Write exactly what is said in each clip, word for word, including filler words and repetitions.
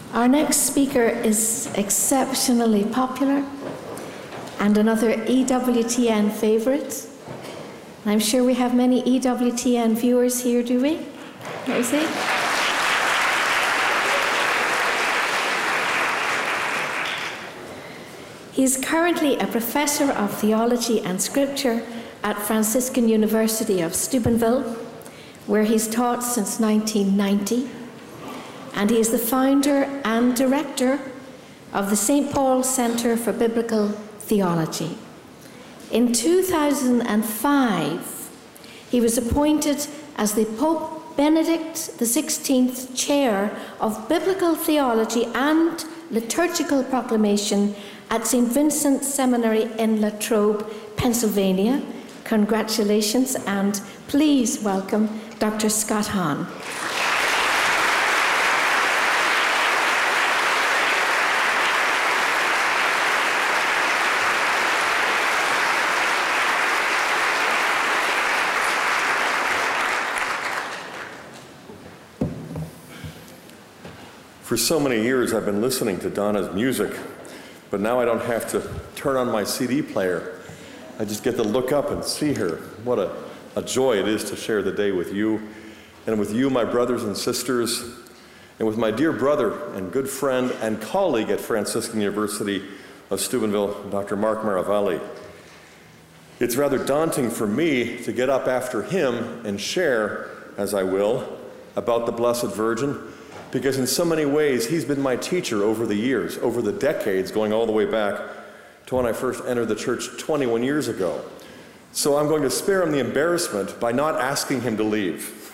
Our next speaker is exceptionally popular and another E W T N favourite. I'm sure we have many E W T N viewers here, do we? Let me see. He is currently a professor of theology and scripture at Franciscan University of Steubenville, where he's taught since nineteen ninety. And he is the founder and director of the Saint Paul Center for Biblical Theology. In two thousand five, he was appointed as the Pope Benedict the sixteenth Chair of Biblical Theology and Liturgical Proclamation at Saint Vincent Seminary in Latrobe, Pennsylvania. Congratulations, and please welcome Doctor Scott Hahn. For so many years I've been listening to Donna's music, but now I don't have to turn on my C D player. I just get to look up and see her. What a, a joy it is to share the day with you, and with you, my brothers and sisters, and with my dear brother and good friend and colleague at Franciscan University of Steubenville, Doctor Mark Maravalli. It's rather daunting for me to get up after him and share, as I will, about the Blessed Virgin, because in so many ways he's been my teacher over the years, over the decades, going all the way back to when I first entered the church twenty-one years ago. So I'm going to spare him the embarrassment by not asking him to leave.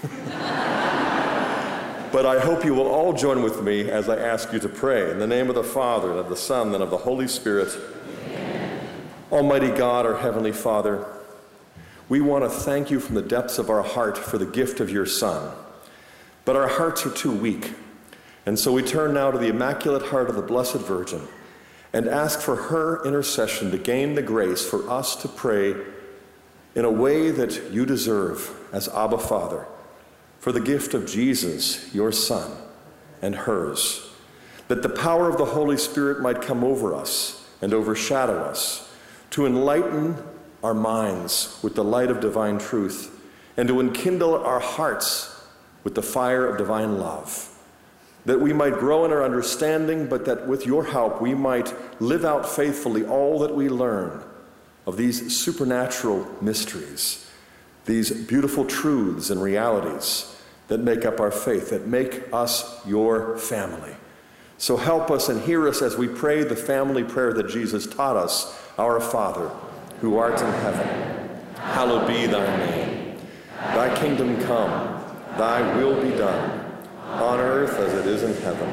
But I hope you will all join with me as I ask you to pray. In the name of the Father, and of the Son, and of the Holy Spirit. Amen. Almighty God, our Heavenly Father, we want to thank you from the depths of our heart for the gift of your Son. But our hearts are too weak. And so we turn now to the Immaculate Heart of the Blessed Virgin and ask for her intercession to gain the grace for us to pray in a way that you deserve as Abba Father, for the gift of Jesus, your Son, and hers, that the power of the Holy Spirit might come over us and overshadow us, to enlighten our minds with the light of divine truth, and to enkindle our hearts with the fire of divine love, that we might grow in our understanding, but that with your help we might live out faithfully all that we learn of these supernatural mysteries, these beautiful truths and realities that make up our faith, that make us your family. So help us and hear us as we pray the family prayer that Jesus taught us. Our Father, who art in heaven, hallowed be thy name. Thy kingdom come, thy will be done, on earth as it is in heaven.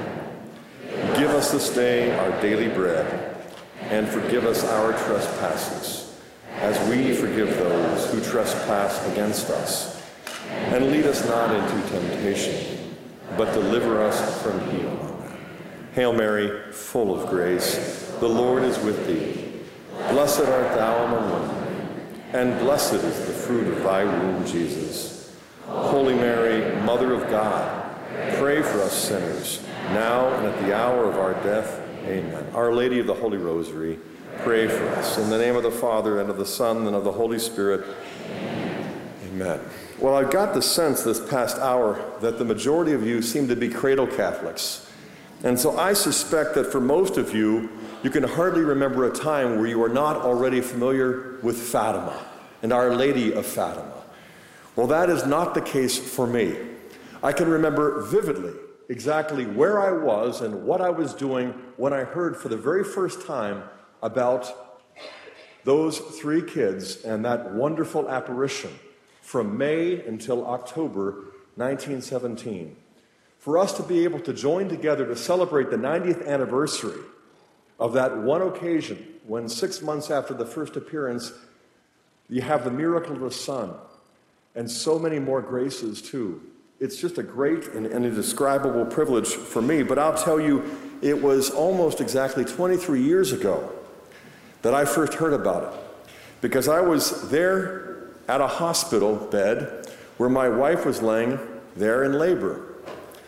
Give us this day our daily bread, and forgive us our trespasses, as we forgive those who trespass against us. And lead us not into temptation, but deliver us from evil. Hail Mary, full of grace, the Lord is with thee. Blessed art thou among women, and blessed is the fruit of thy womb, Jesus. Holy Mary, Mother of God, pray for us sinners, now and at the hour of our death. Amen. Our Lady of the Holy Rosary, pray for us. In the name of the Father, and of the Son, and of the Holy Spirit. Amen. Amen. Well, I've got the sense this past hour that the majority of you seem to be cradle Catholics. And so I suspect that for most of you, you can hardly remember a time where you were not already familiar with Fatima and Our Lady of Fatima. Well, that is not the case for me. I can remember vividly exactly where I was and what I was doing when I heard for the very first time about those three kids and that wonderful apparition from May until October nineteen seventeen. For us to be able to join together to celebrate the ninetieth anniversary of that one occasion when six months after the first appearance, you have the miracle of the sun and so many more graces too. It's just a great and, and indescribable privilege for me, but I'll tell you, it was almost exactly twenty-three years ago that I first heard about it, because I was there at a hospital bed where my wife was laying there in labor.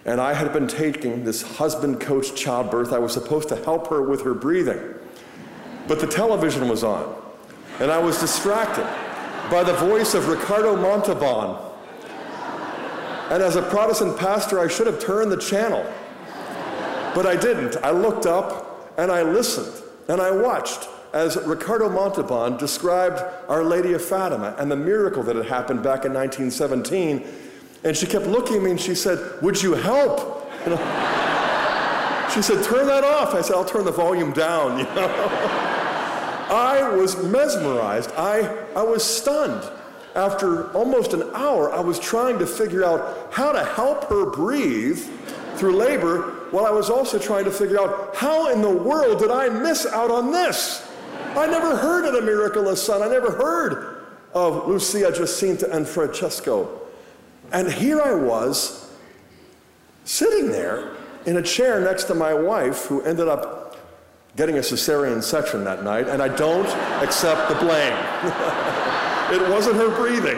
And I had been taking this husband-coached childbirth. I was supposed to help her with her breathing. But the television was on, and I was distracted by the voice of Ricardo Montalban. And as a Protestant pastor, I should have turned the channel. But I didn't. I looked up, and I listened, and I watched as Ricardo Montalban described Our Lady of Fatima and the miracle that had happened back in nineteen seventeen. And she kept looking at me and she said, "Would you help?" You know? She said, "Turn that off." I said, "I'll turn the volume down." You know? I was mesmerized. I, I was stunned. After almost an hour, I was trying to figure out how to help her breathe through labor, while I was also trying to figure out how in the world did I miss out on this? I never heard of the Miraculous Son. I never heard of Lucia, Jacinta, and Francesco. And here I was, sitting there in a chair next to my wife, who ended up getting a cesarean section that night, and I don't accept the blame. It wasn't her breathing.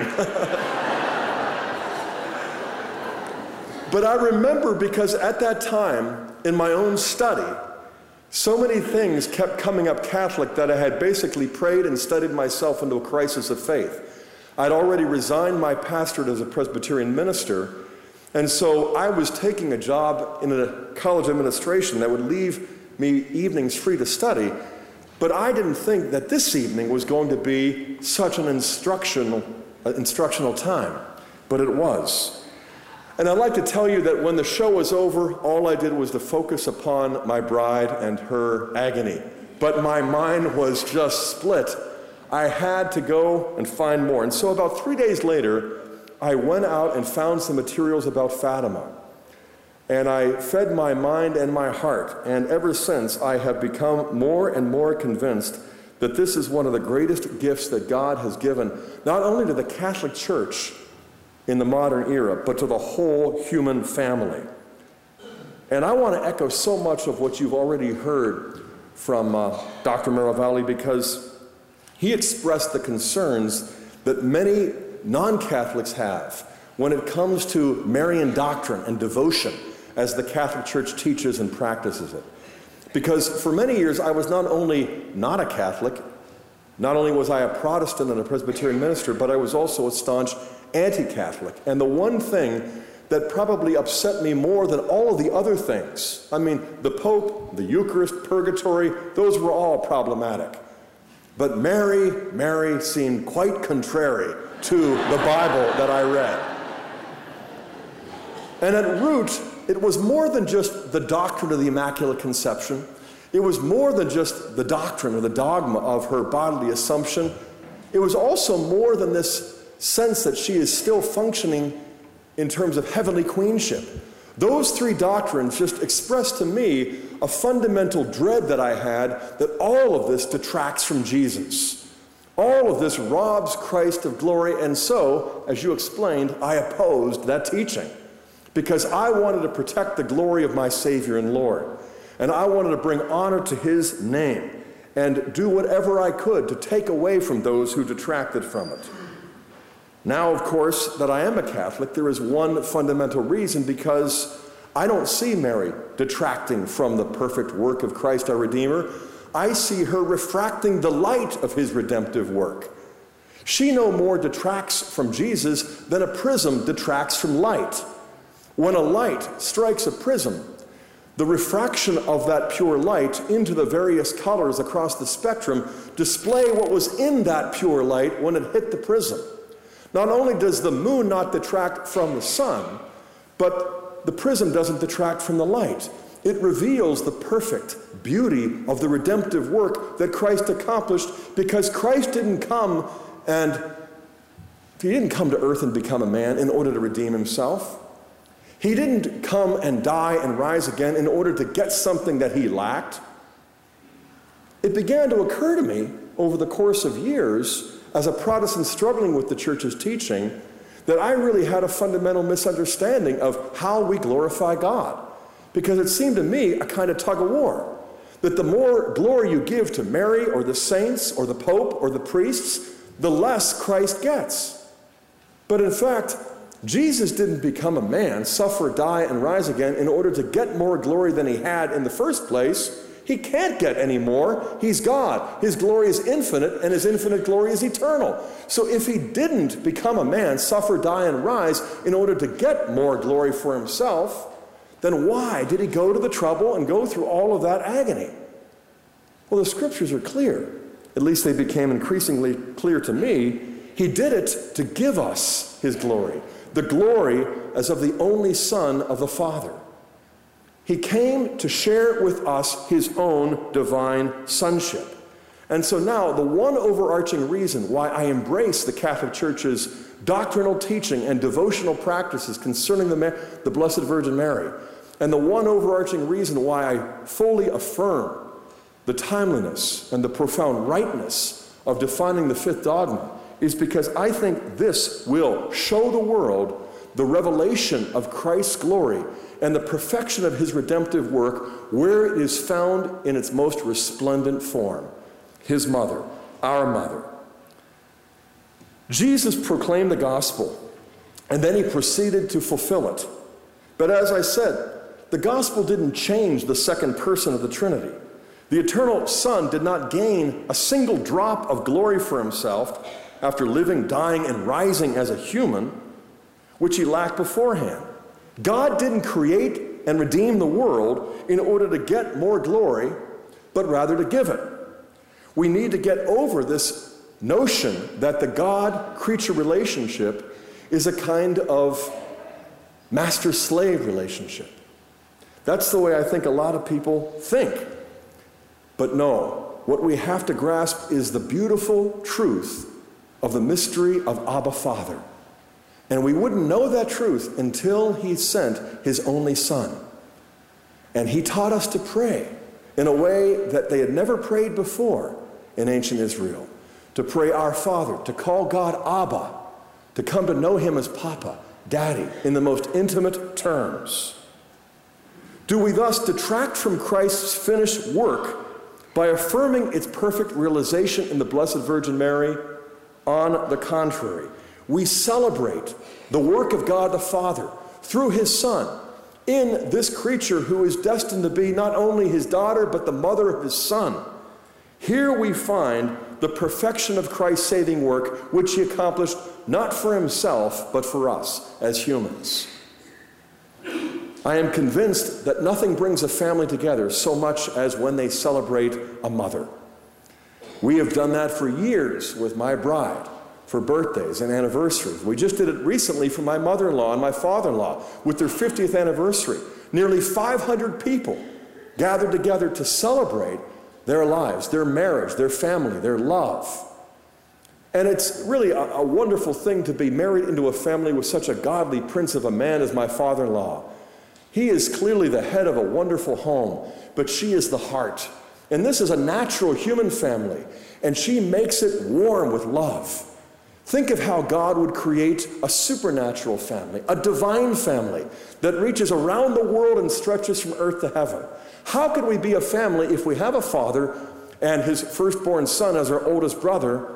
But I remember, because at that time, in my own study, so many things kept coming up Catholic that I had basically prayed and studied myself into a crisis of faith. I'd already resigned my pastorate as a Presbyterian minister, and so I was taking a job in a college administration that would leave me evenings free to study, but I didn't think that this evening was going to be such an instructional, uh, instructional time, but it was. And I'd like to tell you that when the show was over, all I did was to focus upon my bride and her agony. But my mind was just split. I had to go and find more. And so about three days later, I went out and found some materials about Fatima. And I fed my mind and my heart. And ever since, I have become more and more convinced that this is one of the greatest gifts that God has given, not only to the Catholic Church in the modern era, but to the whole human family. And I want to echo so much of what you've already heard from uh, Doctor Maravali, because he expressed the concerns that many non-Catholics have when it comes to Marian doctrine and devotion as the Catholic Church teaches and practices it. Because for many years, I was not only not a Catholic, not only was I a Protestant and a Presbyterian minister, but I was also a staunch anti-Catholic. And the one thing that probably upset me more than all of the other things, I mean, the Pope, the Eucharist, purgatory, those were all problematic. But Mary, Mary seemed quite contrary to the Bible that I read. And at root, it was more than just the doctrine of the Immaculate Conception. It was more than just the doctrine or the dogma of her bodily assumption. It was also more than this sense that she is still functioning in terms of heavenly queenship. Those three doctrines just expressed to me a fundamental dread that I had that all of this detracts from Jesus. All of this robs Christ of glory, and so, as you explained, I opposed that teaching because I wanted to protect the glory of my Savior and Lord, and I wanted to bring honor to his name and do whatever I could to take away from those who detracted from it. Now, of course, that I am a Catholic, there is one fundamental reason, because I don't see Mary detracting from the perfect work of Christ our Redeemer. I see her refracting the light of his redemptive work. She no more detracts from Jesus than a prism detracts from light. When a light strikes a prism, the refraction of that pure light into the various colors across the spectrum display what was in that pure light when it hit the prism. Not only does the moon not detract from the sun, but the prism doesn't detract from the light. It reveals the perfect beauty of the redemptive work that Christ accomplished, because Christ didn't come and he didn't come to earth and become a man in order to redeem himself. He didn't come and die and rise again in order to get something that he lacked. It began to occur to me over the course of years, as a Protestant struggling with the church's teaching, that I really had a fundamental misunderstanding of how we glorify God. Because it seemed to me a kind of tug of war, that the more glory you give to Mary or the saints or the Pope or the priests, the less Christ gets. But in fact, Jesus didn't become a man, suffer, die, and rise again in order to get more glory than he had in the first place. He can't get any more. He's God. His glory is infinite, and his infinite glory is eternal. So if he didn't become a man, suffer, die, and rise in order to get more glory for himself, then why did he go to the trouble and go through all of that agony? Well, the scriptures are clear. At least they became increasingly clear to me. He did it to give us his glory, the glory as of the only Son of the Father. He came to share with us his own divine sonship. And so now, the one overarching reason why I embrace the Catholic Church's doctrinal teaching and devotional practices concerning the, the Blessed Virgin Mary, and the one overarching reason why I fully affirm the timeliness and the profound rightness of defining the fifth dogma, is because I think this will show the world the revelation of Christ's glory and the perfection of his redemptive work where it is found in its most resplendent form. His mother, our mother. Jesus proclaimed the gospel, and then he proceeded to fulfill it. But as I said, the gospel didn't change the second person of the Trinity. The eternal Son did not gain a single drop of glory for himself after living, dying, and rising as a human, which he lacked beforehand. God didn't create and redeem the world in order to get more glory, but rather to give it. We need to get over this notion that the God-creature relationship is a kind of master-slave relationship. That's the way I think a lot of people think. But no, what we have to grasp is the beautiful truth of the mystery of Abba Father. And we wouldn't know that truth until he sent his only Son. And he taught us to pray in a way that they had never prayed before in ancient Israel. To pray our Father, to call God Abba, to come to know him as Papa, Daddy, in the most intimate terms. Do we thus detract from Christ's finished work by affirming its perfect realization in the Blessed Virgin Mary? On the contrary, we celebrate the work of God the Father through his Son in this creature who is destined to be not only his daughter, but the mother of his Son. Here we find the perfection of Christ's saving work, which he accomplished not for himself, but for us as humans. I am convinced that nothing brings a family together so much as when they celebrate a mother. We have done that for years with my bride, for birthdays and anniversaries. We just did it recently for my mother-in-law and my father-in-law with their fiftieth anniversary. Nearly five hundred people gathered together to celebrate their lives, their marriage, their family, their love. And it's really a, a wonderful thing to be married into a family with such a godly prince of a man as my father-in-law. He is clearly the head of a wonderful home, but she is the heart. And this is a natural human family, and she makes it warm with love. Think of how God would create a supernatural family, a divine family that reaches around the world and stretches from earth to heaven. How could we be a family if we have a father and his firstborn son as our oldest brother,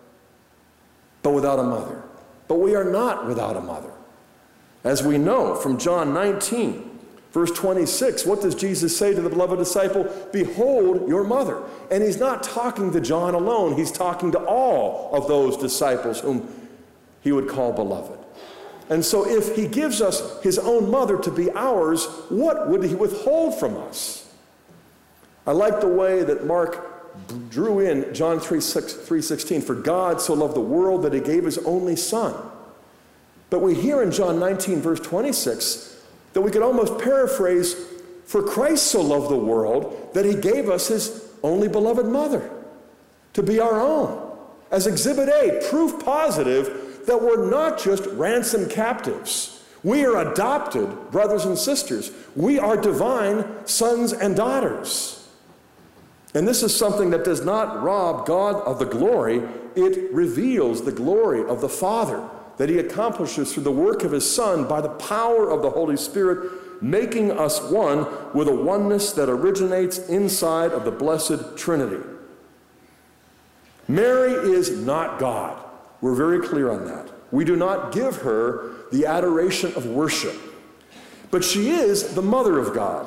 but without a mother? But we are not without a mother. As we know from John nineteen, verse twenty-six, what does Jesus say to the beloved disciple? Behold your mother. And he's not talking to John alone. He's talking to all of those disciples whom he would call beloved. And so if he gives us his own mother to be ours, what would he withhold from us? I like the way that Mark drew in John three sixteen, for God so loved the world that he gave his only Son. But we hear in John nineteen, verse twenty-six, that we could almost paraphrase, for Christ so loved the world that he gave us his only beloved mother to be our own. As Exhibit A, proof positive that we're not just ransomed captives. We are adopted brothers and sisters. We are divine sons and daughters. And this is something that does not rob God of the glory. It reveals the glory of the Father that he accomplishes through the work of his Son by the power of the Holy Spirit, making us one with a oneness that originates inside of the Blessed Trinity. Mary is not God. We're very clear on that. we do not give her the adoration of worship. But she is the mother of God.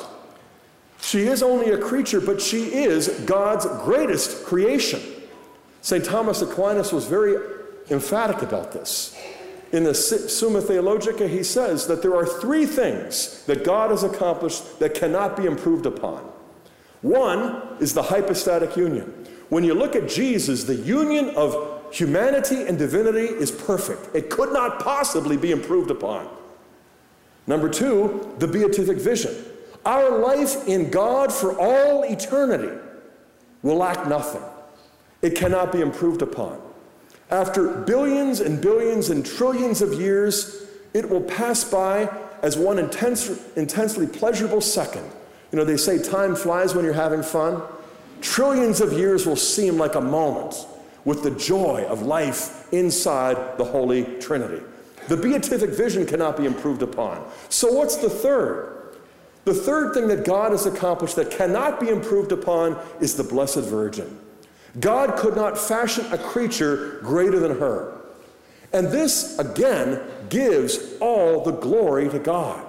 She is only a creature, but she is God's greatest creation. Saint Thomas Aquinas was very emphatic about this. In the Summa Theologica, he says that there are three things that God has accomplished that cannot be improved upon. One is the hypostatic union. When you look at Jesus, the union of humanity and divinity is perfect. It could not possibly be improved upon. Number two, the beatific vision. Our life in God for all eternity will lack nothing. It cannot be improved upon. After billions and billions and trillions of years, it will pass by as one intense, intensely pleasurable second. You know, they say time flies when you're having fun. Trillions of years will seem like a moment with the joy of life inside the Holy Trinity. The beatific vision cannot be improved upon. So what's the third? The third thing that God has accomplished that cannot be improved upon is the Blessed Virgin. God could not fashion a creature greater than her. And this, again, gives all the glory to God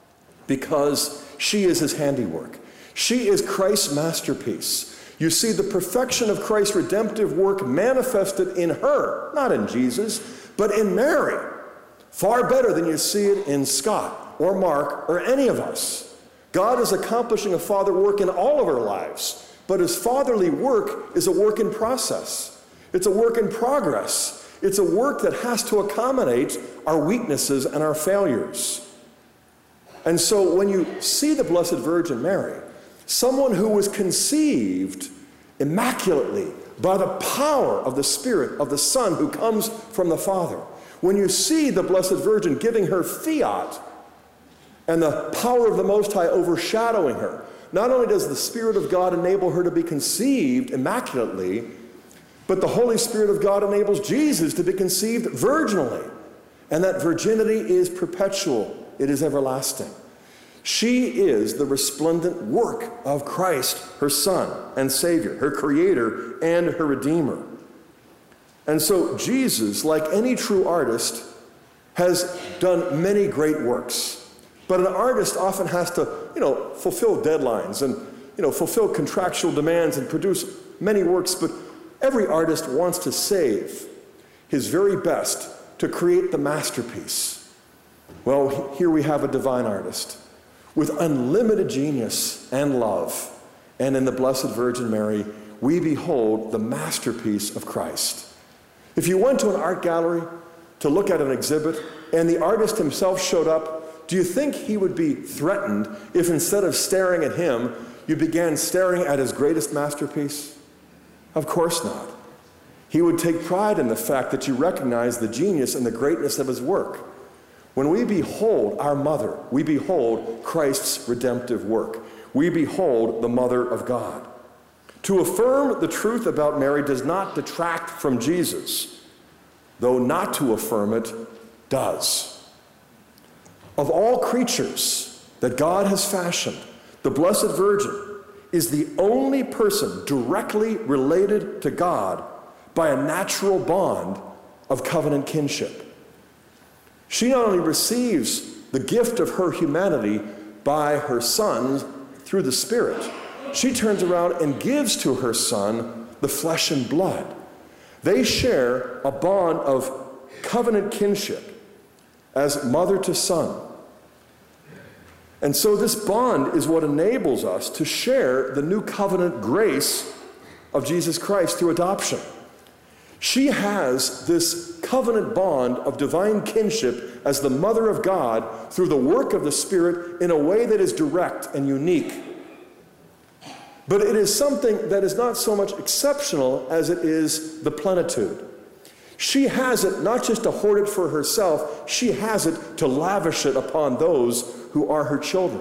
because she is his handiwork. She is Christ's masterpiece. You see the perfection of Christ's redemptive work manifested in her, not in Jesus, but in Mary. Far better than you see it in Scott or Mark or any of us. God is accomplishing a father work in all of our lives, but his fatherly work is a work in process. It's a work in progress. It's a work that has to accommodate our weaknesses and our failures. And so when you see the Blessed Virgin Mary, someone who was conceived immaculately by the power of the Spirit of the Son who comes from the Father, when you see the Blessed Virgin giving her fiat and the power of the Most High overshadowing her, not only does the Spirit of God enable her to be conceived immaculately, but the Holy Spirit of God enables Jesus to be conceived virginally. And that virginity is perpetual. It is everlasting. She is the resplendent work of Christ, her Son and Savior, her Creator and her Redeemer. And so Jesus, like any true artist, has done many great works. But an artist often has to, you know, fulfill deadlines and, you know, fulfill contractual demands and produce many works. But every artist wants to save his very best to create the masterpiece. Well, here we have a divine artist with unlimited genius and love. And in the Blessed Virgin Mary, we behold the masterpiece of Christ. If you went to an art gallery to look at an exhibit and the artist himself showed up, do you think he would be threatened if instead of staring at him, you began staring at his greatest masterpiece? Of course not. He would take pride in the fact that you recognize the genius and the greatness of his work. When we behold our mother, we behold Christ's redemptive work. We behold the Mother of God. To affirm the truth about Mary does not detract from Jesus, though not to affirm it does. Of all creatures that God has fashioned, the Blessed Virgin is the only person directly related to God by a natural bond of covenant kinship. She not only receives the gift of her humanity by her Son through the Spirit, she turns around and gives to her Son the flesh and blood. They share a bond of covenant kinship as mother to son. And so this bond is what enables us to share the new covenant grace of Jesus Christ through adoption. She has this covenant bond of divine kinship as the Mother of God through the work of the Spirit in a way that is direct and unique. But it is something that is not so much exceptional as it is the plenitude. She has it not just to hoard it for herself, she has it to lavish it upon those who are her children.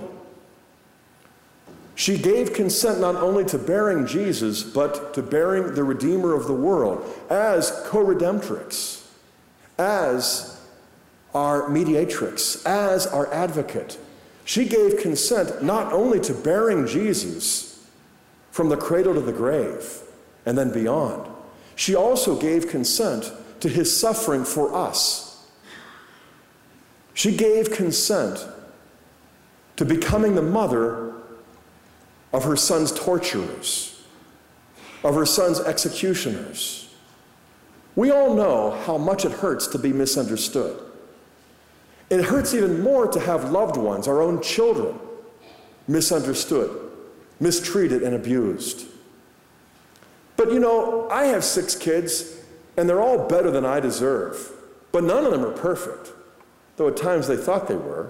She gave consent not only to bearing Jesus, but to bearing the Redeemer of the world as co-redemptrix, as our mediatrix, as our advocate. She gave consent not only to bearing Jesus from the cradle to the grave and then beyond, she also gave consent to his suffering for us She gave consent to becoming the mother of her son's torturers, of her son's executioners. We all know how much it hurts to be misunderstood. It hurts even more to have loved ones, our own children, misunderstood, mistreated, and abused. But you know, I have six kids, and they're all better than I deserve. But none of them are perfect, though at times they thought they were.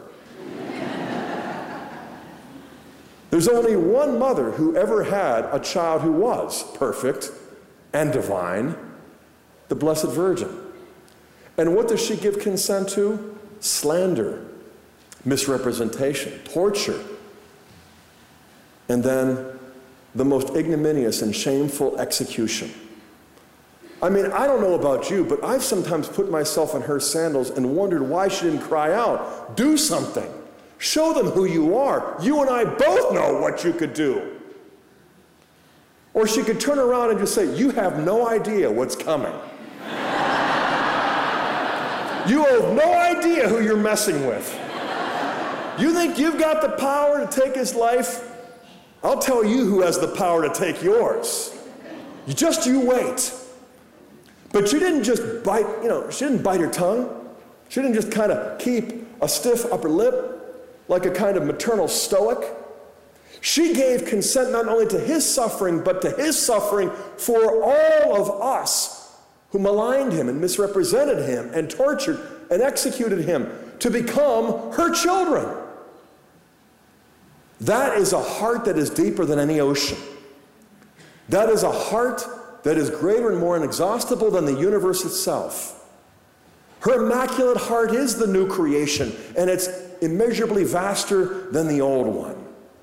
There's only one mother who ever had a child who was perfect and divine, the Blessed Virgin. And what does she give consent to? Slander, misrepresentation, torture, and then the most ignominious and shameful execution. I mean, I don't know about you, but I've sometimes put myself in her sandals and wondered why she didn't cry out, do something. Show them who you are. You and I both know what you could do. Or she could turn around and just say, you have no idea what's coming. You have no idea who you're messing with. You think you've got the power to take his life? I'll tell you who has the power to take yours. You just you wait. But she didn't just bite, you know, she didn't bite her tongue. She didn't just kind of keep a stiff upper lip like a kind of maternal stoic. She gave consent not only to his suffering, but to his suffering for all of us who maligned him and misrepresented him and tortured and executed him, to become her children. That is a heart that is deeper than any ocean. That is a heart that is greater and more inexhaustible than the universe itself. Her immaculate heart is the new creation, and it's immeasurably vaster than the old one.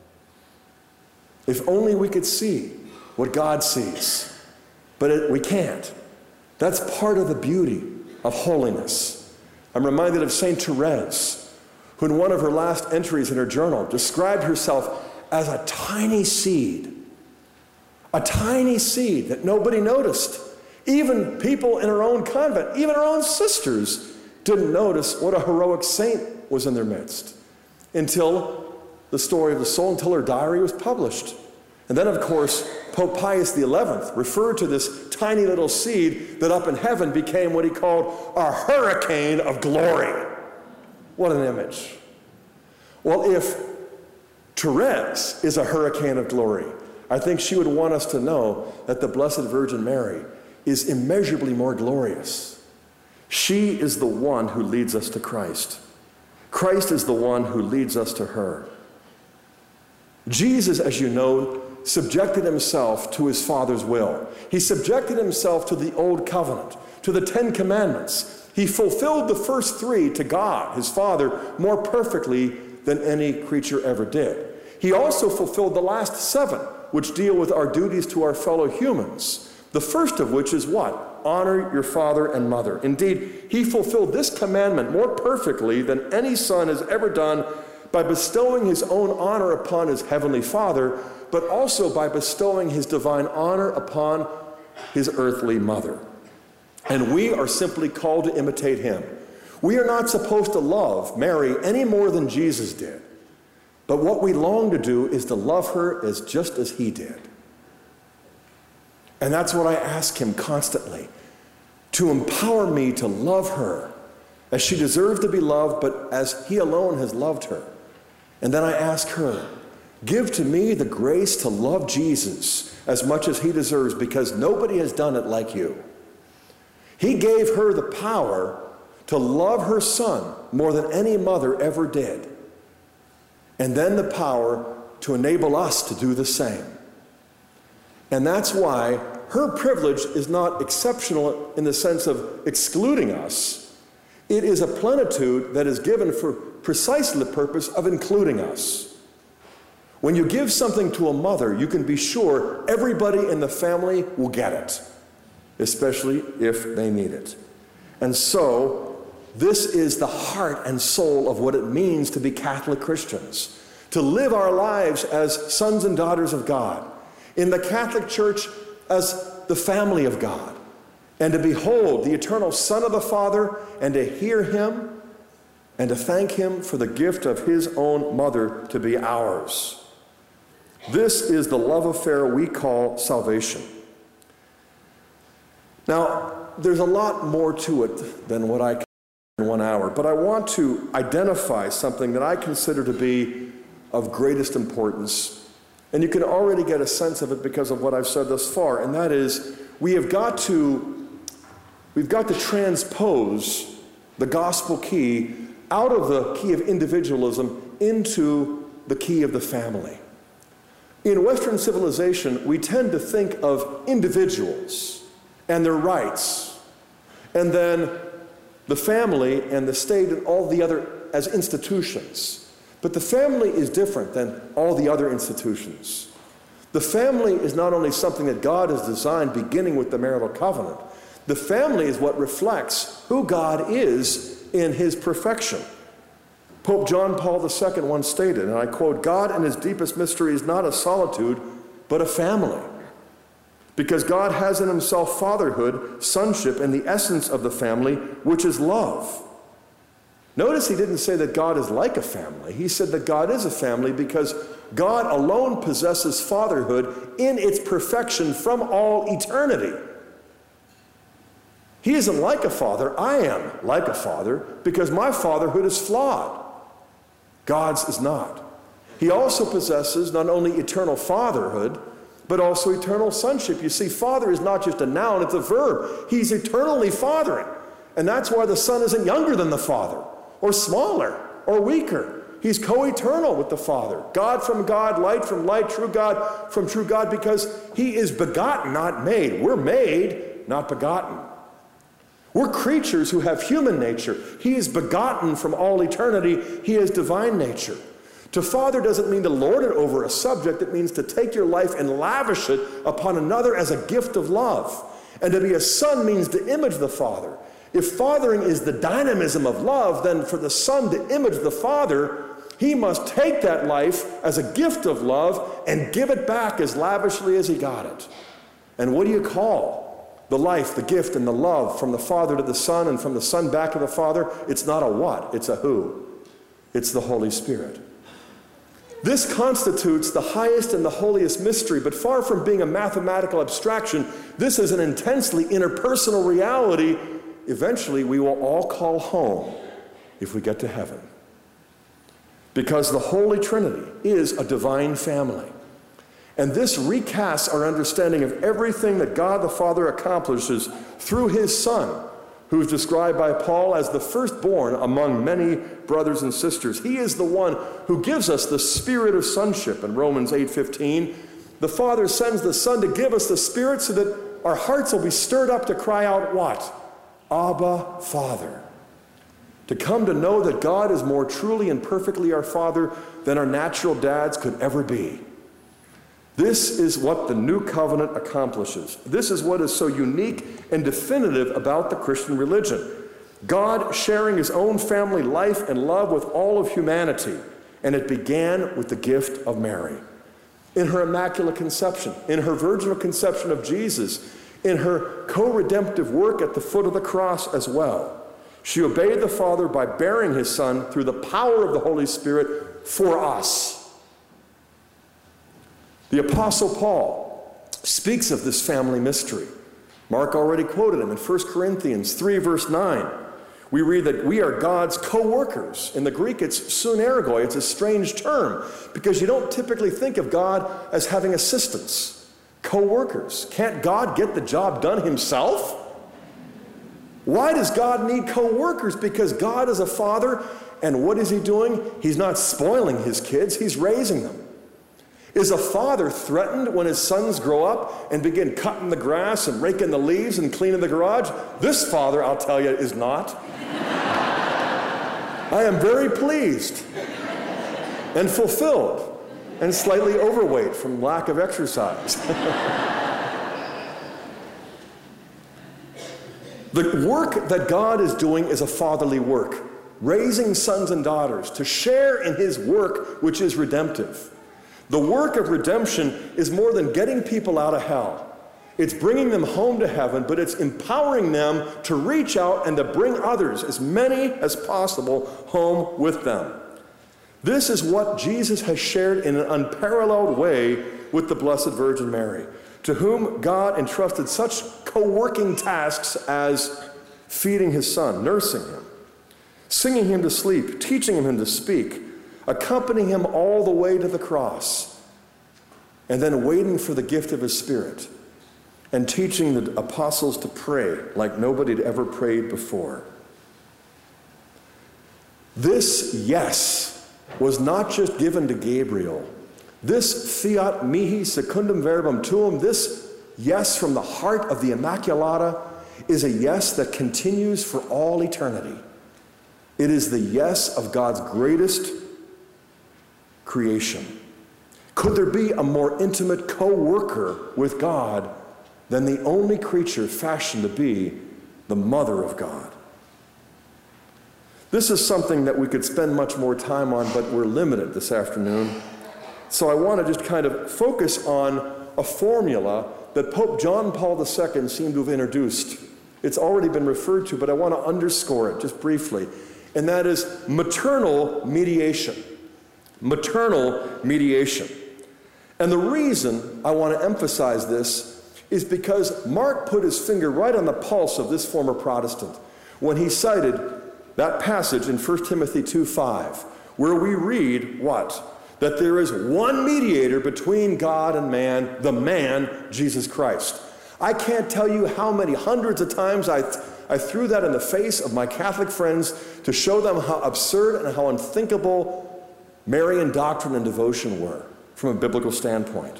If only we could see what God sees, but it, we can't. That's part of the beauty of holiness. I'm reminded of Saint Therese, who in one of her last entries in her journal described herself as a tiny seed. A tiny seed that nobody noticed. Even people in her own convent, even her own sisters, didn't notice what a heroic saint was in their midst until the story of the soul, until her diary was published. And then, of course, Pope Pius the eleventh referred to this tiny little seed that up in heaven became what he called a hurricane of glory. What an image. Well, if Therese is a hurricane of glory, I think she would want us to know that the Blessed Virgin Mary is immeasurably more glorious. She is the one who leads us to Christ. Christ is the one who leads us to her. Jesus, as you know, subjected himself to his Father's will. He subjected himself to the Old Covenant, to the Ten Commandments. He fulfilled the first three to God, his Father, more perfectly than any creature ever did. He also fulfilled the last seven, which deal with our duties to our fellow humans. The first of which is what? Honor your father and mother. Indeed, he fulfilled this commandment more perfectly than any son has ever done by bestowing his own honor upon his heavenly Father, but also by bestowing his divine honor upon his earthly mother. And we are simply called to imitate him. We are not supposed to love Mary any more than Jesus did. But what we long to do is to love her as just as he did. And that's what I ask him constantly, to empower me to love her as she deserves to be loved, but as he alone has loved her. And then I ask her, give to me the grace to love Jesus as much as he deserves, because nobody has done it like you. He gave her the power to love her son more than any mother ever did. And then the power to enable us to do the same. And that's why her privilege is not exceptional in the sense of excluding us. It is a plenitude that is given for precisely the purpose of including us. When you give something to a mother, you can be sure everybody in the family will get it, especially if they need it. And so, this is the heart and soul of what it means to be Catholic Christians, to live our lives as sons and daughters of God, in the Catholic Church as the family of God, and to behold the eternal Son of the Father and to hear him and to thank him for the gift of his own mother to be ours. This is the love affair we call salvation. Now, there's a lot more to it than what I can in one hour, but I want to identify something that I consider to be of greatest importance. And you can already get a sense of it because of what I've said thus far, and that is we have got to, we've got to transpose the gospel key out of the key of individualism into the key of the family. In Western civilization, we tend to think of individuals and their rights, and then the family and the state and all the other as institutions. But the family is different than all the other institutions. The family is not only something that God has designed beginning with the marital covenant. The family is what reflects who God is in his perfection. Pope John Paul the Second once stated, and I quote, "God in his deepest mystery is not a solitude, but a family. Because God has in himself fatherhood, sonship, and the essence of the family, which is love." Notice he didn't say that God is like a family. He said that God is a family because God alone possesses fatherhood in its perfection from all eternity. He isn't like a father. I am like a father because my fatherhood is flawed. God's is not. He also possesses not only eternal fatherhood, but also eternal sonship. You see, father is not just a noun, it's a verb. He's eternally fathering. And that's why the son isn't younger than the father, or smaller, or weaker. He's co-eternal with the Father. God from God, light from light, true God from true God, because he is begotten, not made. We're made, not begotten. We're creatures who have human nature. He is begotten from all eternity. He has divine nature. To father doesn't mean to lord it over a subject. It means to take your life and lavish it upon another as a gift of love. And to be a son means to image the Father. If fathering is the dynamism of love, then for the son to image the Father, he must take that life as a gift of love and give it back as lavishly as he got it. And what do you call the life, the gift, and the love from the Father to the Son and from the Son back to the Father? It's not a what, it's a who. It's the Holy Spirit. This constitutes the highest and the holiest mystery, but far from being a mathematical abstraction, this is an intensely interpersonal reality. Eventually, we will all call home if we get to heaven. Because the Holy Trinity is a divine family. And this recasts our understanding of everything that God the Father accomplishes through his Son, who is described by Paul as the firstborn among many brothers and sisters. He is the one who gives us the spirit of sonship in Romans eight fifteen. The Father sends the Son to give us the Spirit so that our hearts will be stirred up to cry out what? Abba, Father. To come to know that God is more truly and perfectly our Father than our natural dads could ever be. This is what the new covenant accomplishes. This is what is so unique and definitive about the Christian religion. God sharing his own family life and love with all of humanity. And it began with the gift of Mary. In her Immaculate Conception, in her virginal conception of Jesus, in her co-redemptive work at the foot of the cross as well. She obeyed the Father by bearing his Son through the power of the Holy Spirit for us. The Apostle Paul speaks of this family mystery. Mark already quoted him in First Corinthians three, verse nine. We read that we are God's co-workers. In the Greek, it's sunergoi. It's a strange term because you don't typically think of God as having assistants, co-workers. Can't God get the job done himself? Why does God need co-workers? Because God is a father, and what is he doing? He's not spoiling his kids, he's raising them. Is a father threatened when his sons grow up and begin cutting the grass and raking the leaves and cleaning the garage? This father, I'll tell you, is not. I am very pleased and fulfilled and slightly overweight from lack of exercise. The work that God is doing is a fatherly work, raising sons and daughters to share in his work, which is redemptive. The work of redemption is more than getting people out of hell. It's bringing them home to heaven, but it's empowering them to reach out and to bring others, as many as possible, home with them. This is what Jesus has shared in an unparalleled way with the Blessed Virgin Mary, to whom God entrusted such co-working tasks as feeding his son, nursing him, singing him to sleep, teaching him to speak, accompanying him all the way to the cross, and then waiting for the gift of his Spirit, and teaching the apostles to pray like nobody had ever prayed before. This yes was not just given to Gabriel. This fiat mihi secundum verbum tuum, this yes from the heart of the Immaculata, is a yes that continues for all eternity. It is the yes of God's greatest creation. Could there be a more intimate co-worker with God than the only creature fashioned to be the mother of God? This is something that we could spend much more time on, but we're limited this afternoon. So I want to just kind of focus on a formula that Pope John Paul the Second seemed to have introduced. It's already been referred to, but I want to underscore it just briefly. And that is maternal mediation. Maternal mediation. And the reason I want to emphasize this is because Mark put his finger right on the pulse of this former Protestant when he cited that passage in First Timothy two five, where we read what? That there is one mediator between God and man, the man, Jesus Christ. I can't tell you how many hundreds of times I, th- I threw that in the face of my Catholic friends to show them how absurd and how unthinkable Marian doctrine and devotion were from a biblical standpoint.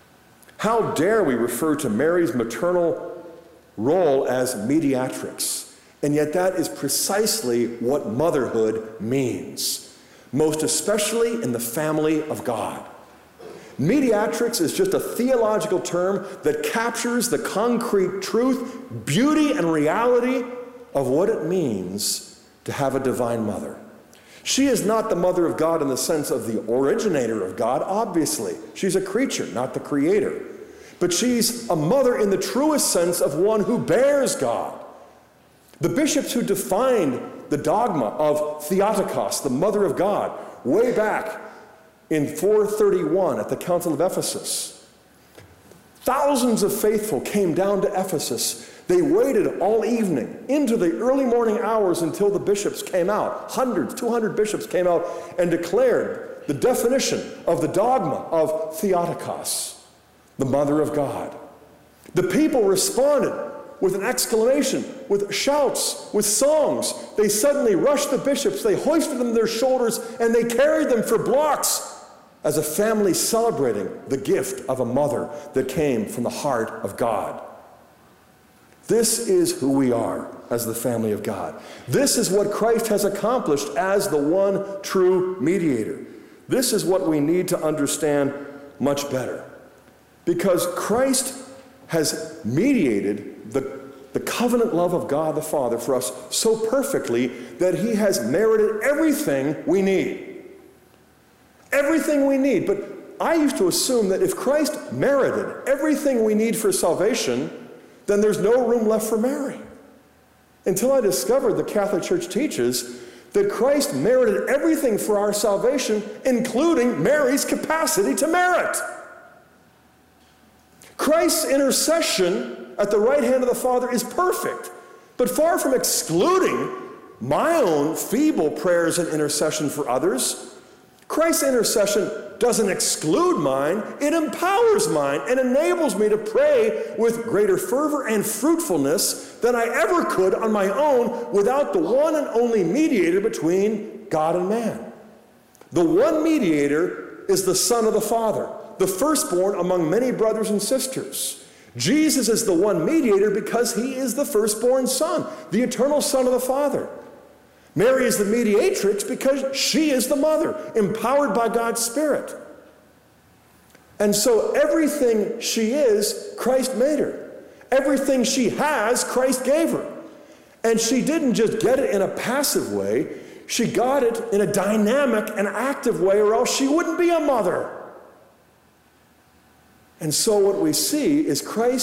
How dare we refer to Mary's maternal role as mediatrix? And yet that is precisely what motherhood means, most especially in the family of God. Mediatrix is just a theological term that captures the concrete truth, beauty, and reality of what it means to have a divine mother. She is not the mother of God in the sense of the originator of God, obviously. She's a creature, not the creator. But she's a mother in the truest sense of one who bears God. The bishops who defined the dogma of Theotokos, the mother of God, way back in four thirty-one at the Council of Ephesus. Thousands of faithful came down to Ephesus. They waited all evening into the early morning hours until the bishops came out. Hundreds, two hundred bishops came out and declared the definition of the dogma of Theotokos, the mother of God. The people responded with an exclamation, with shouts, with songs. They suddenly rushed the bishops, they hoisted them on their shoulders, and they carried them for blocks as a family celebrating the gift of a mother that came from the heart of God. This is who we are as the family of God. This is what Christ has accomplished as the one true mediator. This is what we need to understand much better. Because Christ has mediated the, the covenant love of God the Father for us so perfectly that he has merited everything we need. Everything we need. But I used to assume that if Christ merited everything we need for salvation, then there's no room left for Mary. Until I discovered the Catholic Church teaches that Christ merited everything for our salvation, including Mary's capacity to merit. Christ's intercession at the right hand of the Father is perfect, but far from excluding my own feeble prayers and intercession for others, Christ's intercession doesn't exclude mine, it empowers mine and enables me to pray with greater fervor and fruitfulness than I ever could on my own without the one and only mediator between God and man. The one mediator is the Son of the Father, the firstborn among many brothers and sisters. Jesus is the one mediator because he is the firstborn Son, the eternal Son of the Father. Mary is the mediatrix because she is the mother, empowered by God's Spirit. And so everything she is, Christ made her. Everything she has, Christ gave her. And she didn't just get it in a passive way, she got it in a dynamic and active way, or else she wouldn't be a mother. And so what we see is Christ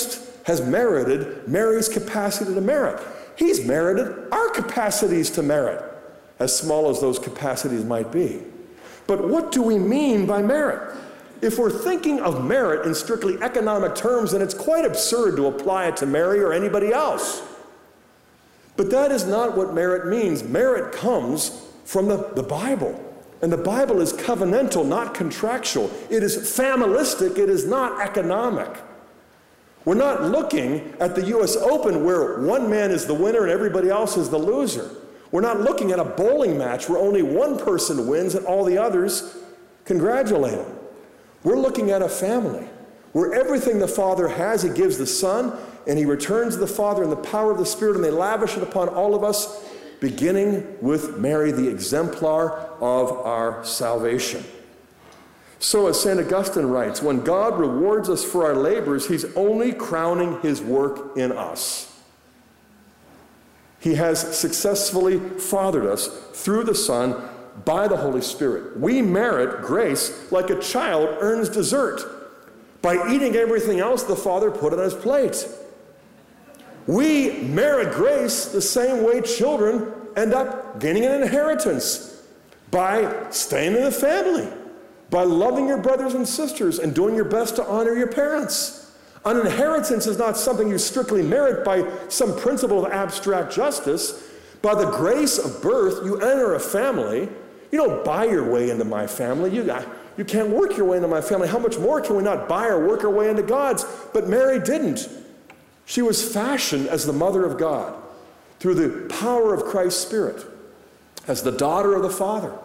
has merited Mary's capacity to merit. He's merited our capacities to merit, as small as those capacities might be. But what do we mean by merit? If we're thinking of merit in strictly economic terms, then it's quite absurd to apply it to Mary or anybody else. But that is not what merit means. Merit comes from the, the Bible. And the Bible is covenantal, not contractual. It is familistic, it is not economic. We're not looking at the U S Open where one man is the winner and everybody else is the loser. We're not looking at a bowling match where only one person wins and all the others congratulate him. We're looking at a family where everything the Father has, he gives the Son, and he returns the Father in the power of the Spirit, and they lavish it upon all of us, beginning with Mary, the exemplar of our salvation. So as Saint Augustine writes, when God rewards us for our labors, he's only crowning his work in us. He has successfully fathered us through the Son by the Holy Spirit. We merit grace like a child earns dessert by eating everything else the Father put on his plate. We merit grace the same way children end up gaining an inheritance, by staying in the family, by loving your brothers and sisters and doing your best to honor your parents. An inheritance is not something you strictly merit by some principle of abstract justice. By the grace of birth, you enter a family. You don't buy your way into my family. You, you can't work your way into my family. How much more can we not buy or work our way into God's? But Mary didn't. She was fashioned as the mother of God through the power of Christ's Spirit, as the daughter of the Father,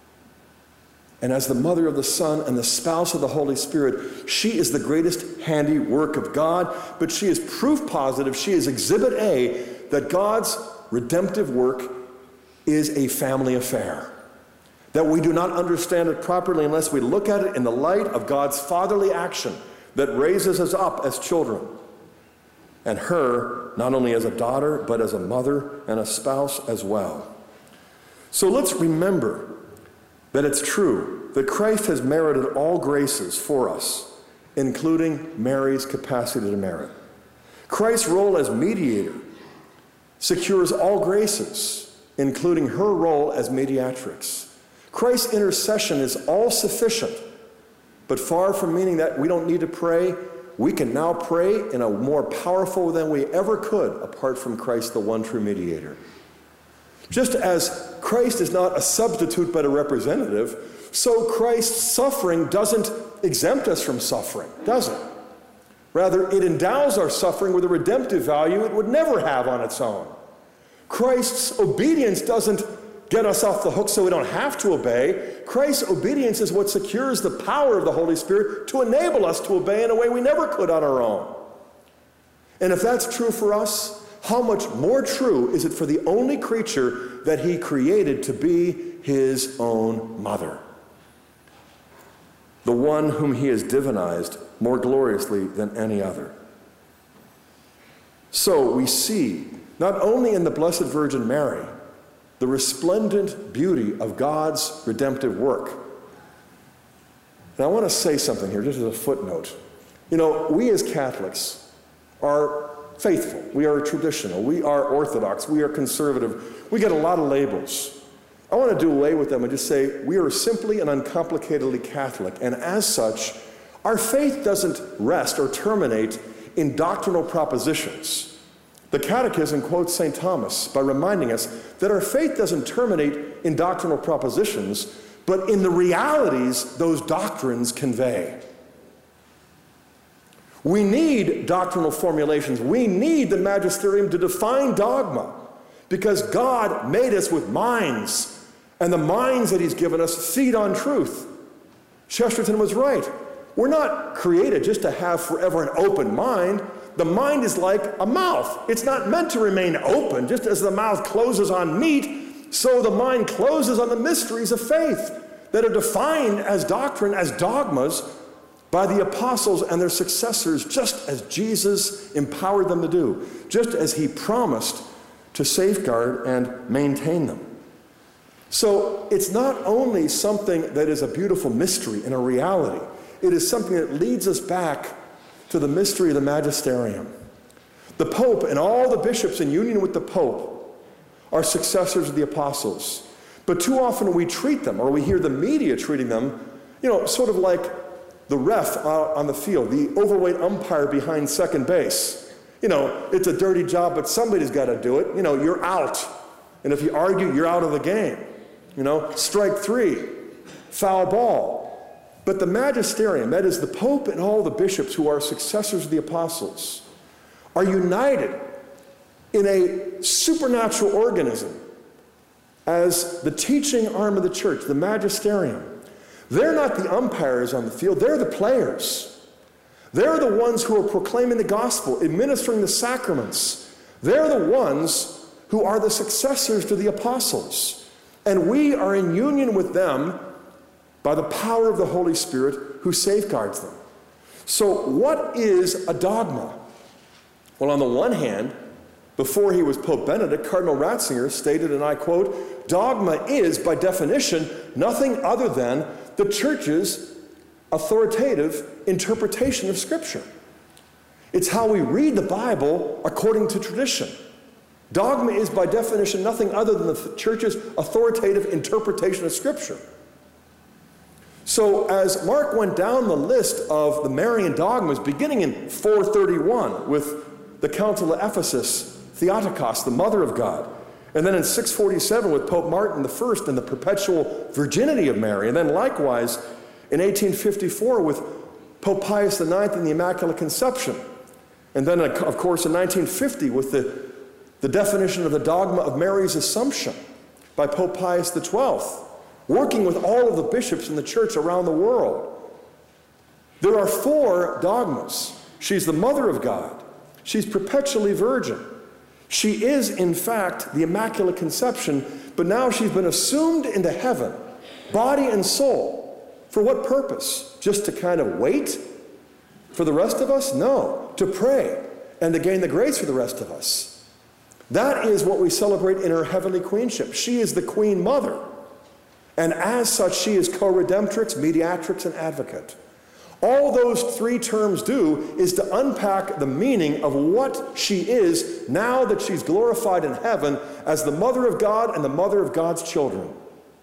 and as the mother of the Son and the spouse of the Holy Spirit. She is the greatest handiwork of God, but she is proof positive, she is exhibit A, that God's redemptive work is a family affair. That we do not understand it properly unless we look at it in the light of God's fatherly action that raises us up as children, and her not only as a daughter, but as a mother and a spouse as well. So let's remember that it's true that Christ has merited all graces for us, including Mary's capacity to merit. Christ's role as mediator secures all graces, including her role as mediatrix. Christ's intercession is all sufficient, but far from meaning that we don't need to pray, we can now pray in a more powerful than we ever could apart from Christ, the one true mediator. Just as Christ is not a substitute but a representative, so Christ's suffering doesn't exempt us from suffering, does it? Rather, it endows our suffering with a redemptive value it would never have on its own. Christ's obedience doesn't get us off the hook so we don't have to obey. Christ's obedience is what secures the power of the Holy Spirit to enable us to obey in a way we never could on our own. And if that's true for us, how much more true is it for the only creature that he created to be his own mother, the one whom he has divinized more gloriously than any other. So we see, not only in the Blessed Virgin Mary, the resplendent beauty of God's redemptive work. And I want to say something here, just as a footnote. You know, we as Catholics are faithful, we are traditional, we are orthodox, we are conservative. We get a lot of labels. I want to do away with them and just say we are simply and uncomplicatedly Catholic, and as such, our faith doesn't rest or terminate in doctrinal propositions. The Catechism quotes Saint Thomas by reminding us that our faith doesn't terminate in doctrinal propositions, but in the realities those doctrines convey. We need doctrinal formulations. We need the magisterium to define dogma, because God made us with minds, and the minds that he's given us feed on truth. Chesterton was right. We're not created just to have forever an open mind. The mind is like a mouth. It's not meant to remain open. Just as the mouth closes on meat, so the mind closes on the mysteries of faith that are defined as doctrine, as dogmas, by the apostles and their successors, just as Jesus empowered them to do, just as he promised to safeguard and maintain them. So it's not only something that is a beautiful mystery and a reality, it is something that leads us back to the mystery of the magisterium, The Pope and all the bishops in union with the Pope are successors of the apostles. But too often we treat them, or we hear the media treating them, you know, sort of like the ref out on the field, the overweight umpire behind second base. You know, it's a dirty job, but somebody's got to do it. You know, you're out. And if you argue, you're out of the game. You know, strike three, foul ball. But the magisterium, that is the Pope and all the bishops who are successors of the apostles, are united in a supernatural organism as the teaching arm of the church, the magisterium. They're not the umpires on the field, they're the players. They're the ones who are proclaiming the gospel, administering the sacraments. They're the ones who are the successors to the apostles. And we are in union with them by the power of the Holy Spirit who safeguards them. So what is a dogma? Well, on the one hand, before he was Pope Benedict, Cardinal Ratzinger stated, and I quote, "Dogma is, by definition, nothing other than the Church's authoritative interpretation of Scripture. It's how we read the Bible according to tradition. Dogma is, by definition, nothing other than the Church's authoritative interpretation of Scripture." So as Mark went down the list of the Marian dogmas, beginning in four thirty-one with the Council of Ephesus, Theotokos, the Mother of God, and then in six forty-seven with Pope Martin the First and the perpetual virginity of Mary, and then likewise in eighteen fifty-four with Pope Pius the Ninth and the Immaculate Conception, and then of course in nineteen fifty with the, the definition of the dogma of Mary's Assumption by Pope Pius the Twelfth, working with all of the bishops in the church around the world. There are four dogmas. She's the Mother of God. She's perpetually virgin. She is, in fact, the Immaculate Conception, but now she's been assumed into heaven, body and soul. For what purpose? Just to kind of wait for the rest of us? No, to pray and to gain the grace for the rest of us. That is what we celebrate in her heavenly queenship. She is the Queen Mother, and as such, she is co-redemptrix, mediatrix, and advocate. All those three terms do is to unpack the meaning of what she is now that she's glorified in heaven as the Mother of God and the Mother of God's children.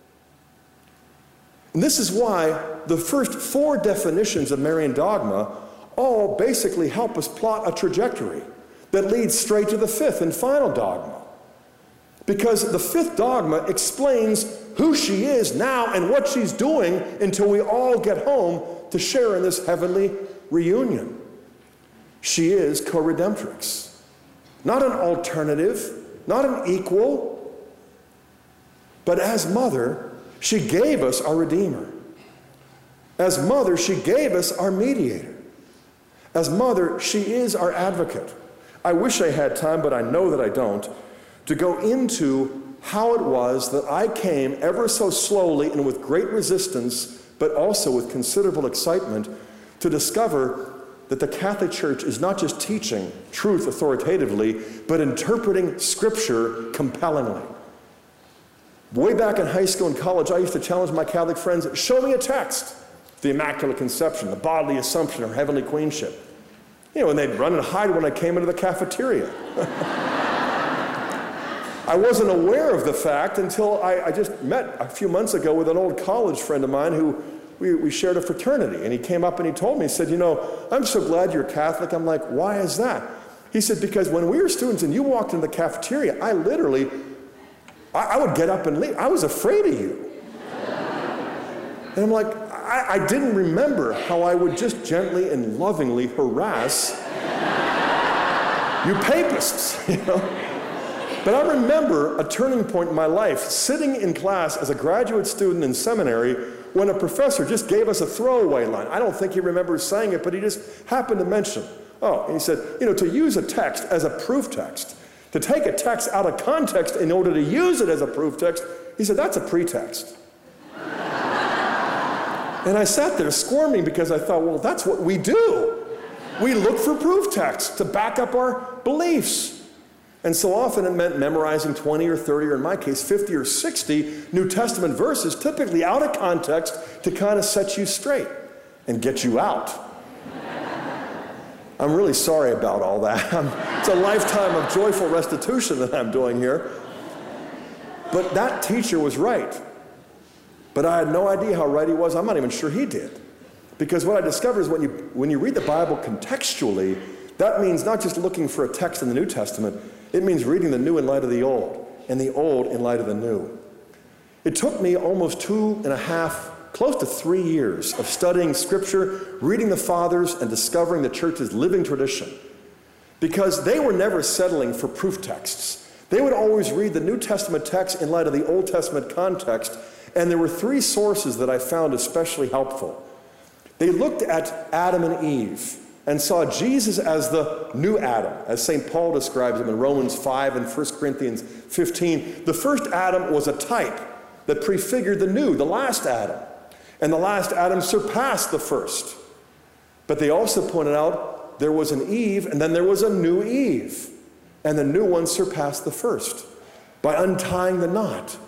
And this is why the first four definitions of Marian dogma all basically help us plot a trajectory that leads straight to the fifth and final dogma. Because the fifth dogma explains who she is now and what she's doing until we all get home to share in this heavenly reunion. She is co-redemptrix. Not an alternative, not an equal, but as mother, she gave us our Redeemer. As mother, she gave us our mediator. As mother, she is our advocate. I wish I had time, but I know that I don't, to go into how it was that I came ever so slowly and with great resistance, but also with considerable excitement, to discover that the Catholic Church is not just teaching truth authoritatively, but interpreting Scripture compellingly. Way back in high school and college, I used to challenge my Catholic friends, show me a text. The Immaculate Conception, the bodily assumption, or heavenly queenship. You know, and they'd run and hide when I came into the cafeteria. I wasn't aware of the fact until I, I just met a few months ago with an old college friend of mine who we, we shared a fraternity. And he came up and he told me, he said, you know, I'm so glad you're Catholic. I'm like, why is that? He said, because when we were students and you walked into the cafeteria, I literally, I, I would get up and leave. I was afraid of you. And I'm like, I, I didn't remember how I would just gently and lovingly harass you papists, you know? But I remember a turning point in my life, sitting in class as a graduate student in seminary when a professor just gave us a throwaway line. I don't think he remembers saying it, but he just happened to mention, oh, and he said, you know, to use a text as a proof text, to take a text out of context in order to use it as a proof text, he said, that's a pretext. And I sat there squirming because I thought, well, that's what we do. We look for proof texts to back up our beliefs. And so often it meant memorizing twenty or thirty, or in my case, fifty or sixty New Testament verses, typically out of context, to kind of set you straight and get you out. I'm really sorry about all that. It's a lifetime of joyful restitution that I'm doing here. But that teacher was right. But I had no idea how right he was. I'm not even sure he did. Because what I discovered is when you, when you read the Bible contextually, that means not just looking for a text in the New Testament, it means reading the new in light of the old, and the old in light of the new. It took me almost two and a half, close to three years of studying Scripture, reading the Fathers, and discovering the church's living tradition. Because they were never settling for proof texts. They would always read the New Testament text in light of the Old Testament context, and there were three sources that I found especially helpful. They looked at Adam and Eve and saw Jesus as the new Adam, as Saint Paul describes him in Romans five and First Corinthians fifteen. The first Adam was a type that prefigured the new, the last Adam. And the last Adam surpassed the first. But they also pointed out there was an Eve, and then there was a new Eve. And the new one surpassed the first by untying the knot,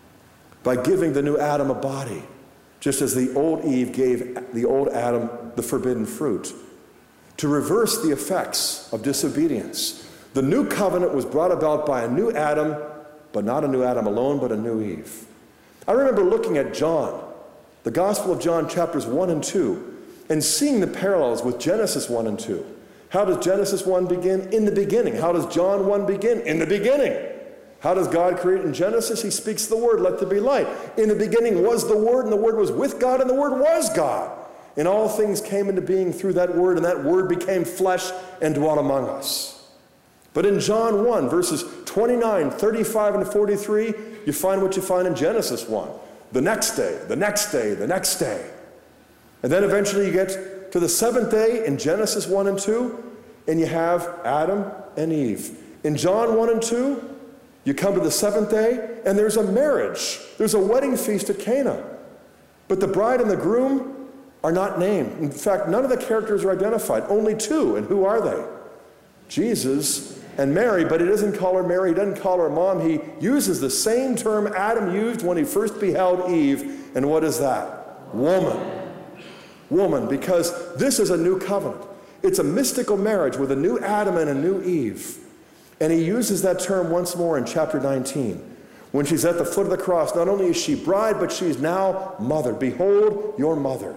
by giving the new Adam a body, just as the old Eve gave the old Adam the forbidden fruit, to reverse the effects of disobedience. The new covenant was brought about by a new Adam, but not a new Adam alone, but a new Eve. I remember looking at John, the Gospel of John, chapters one and two, and seeing the parallels with Genesis one and two. How does Genesis one begin? In the beginning. How does John one begin? In the beginning. How does God create in Genesis? He speaks the word, let there be light. In the beginning was the Word, and the Word was with God, and the Word was God. And all things came into being through that Word, and that Word became flesh and dwelt among us. But in John one, verses twenty-nine, thirty-five, and forty-three, you find what you find in Genesis one. The next day, the next day, the next day. And then eventually you get to the seventh day in Genesis one and two, and you have Adam and Eve. In John one and two, you come to the seventh day, and there's a marriage. There's a wedding feast at Cana. But the bride and the groom are not named. In fact, none of the characters are identified. Only two, and who are they? Jesus and Mary, but he doesn't call her Mary, he doesn't call her mom. He uses the same term Adam used when he first beheld Eve. And what is that? Woman. Woman, because this is a new covenant. It's a mystical marriage with a new Adam and a new Eve. And he uses that term once more in chapter nineteen. When she's at the foot of the cross, not only is she bride, but she's now mother. Behold, your mother.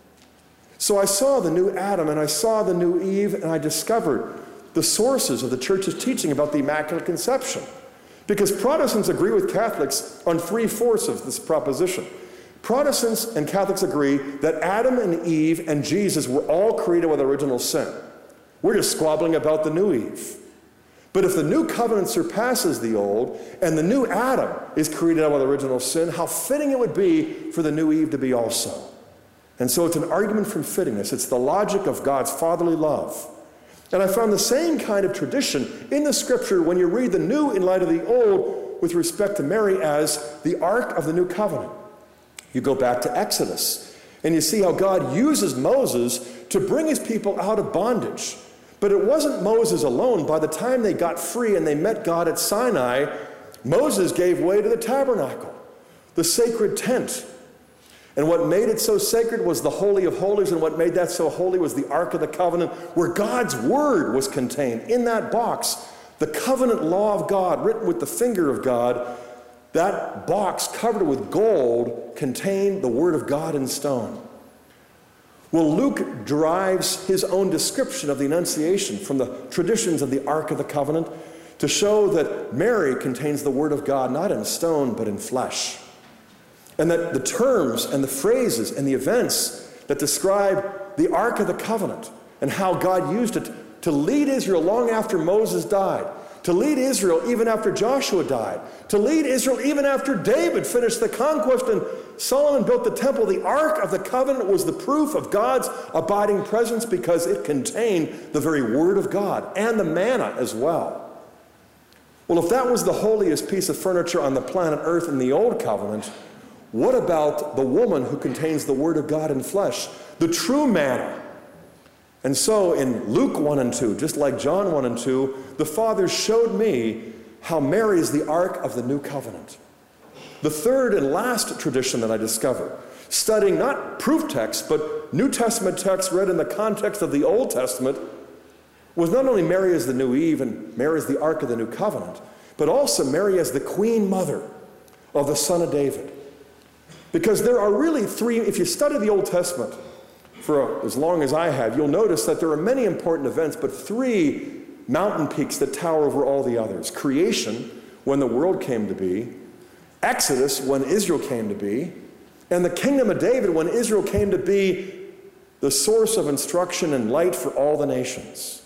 So I saw the new Adam and I saw the new Eve, and I discovered the sources of the church's teaching about the Immaculate Conception. Because Protestants agree with Catholics on three-fourths of this proposition. Protestants and Catholics agree that Adam and Eve and Jesus were all created with original sin. We're just squabbling about the new Eve. But if the new covenant surpasses the old, and the new Adam is created out with original sin, how fitting it would be for the new Eve to be also. And so it's an argument from fittingness. It's the logic of God's fatherly love. And I found the same kind of tradition in the Scripture when you read the new in light of the old with respect to Mary as the Ark of the New Covenant. You go back to Exodus, and you see how God uses Moses to bring his people out of bondage. But it wasn't Moses alone. By the time they got free and they met God at Sinai, Moses gave way to the tabernacle, the sacred tent. And what made it so sacred was the Holy of Holies, and what made that so holy was the Ark of the Covenant, where God's Word was contained. In that box, the covenant law of God, written with the finger of God, that box covered with gold contained the Word of God in stone. Well, Luke derives his own description of the Annunciation from the traditions of the Ark of the Covenant to show that Mary contains the Word of God not in stone but in flesh. And that the terms and the phrases and the events that describe the Ark of the Covenant and how God used it to lead Israel long after Moses died, to lead Israel even after Joshua died, to lead Israel even after David finished the conquest and Solomon built the temple. The Ark of the Covenant was the proof of God's abiding presence because it contained the very Word of God and the manna as well. Well, if that was the holiest piece of furniture on the planet Earth in the Old Covenant, what about the woman who contains the Word of God in flesh, the true manna? And so in Luke one and two, just like John one and two, the Father showed me how Mary is the Ark of the New Covenant. The third and last tradition that I discovered, studying not proof texts, but New Testament texts read in the context of the Old Testament, was not only Mary as the new Eve and Mary as the Ark of the New Covenant, but also Mary as the Queen Mother of the Son of David. Because there are really three, if you study the Old Testament for as long as I have, you'll notice that there are many important events, but three mountain peaks that tower over all the others. Creation, when the world came to be, Exodus, when Israel came to be, and the kingdom of David, when Israel came to be the source of instruction and light for all the nations.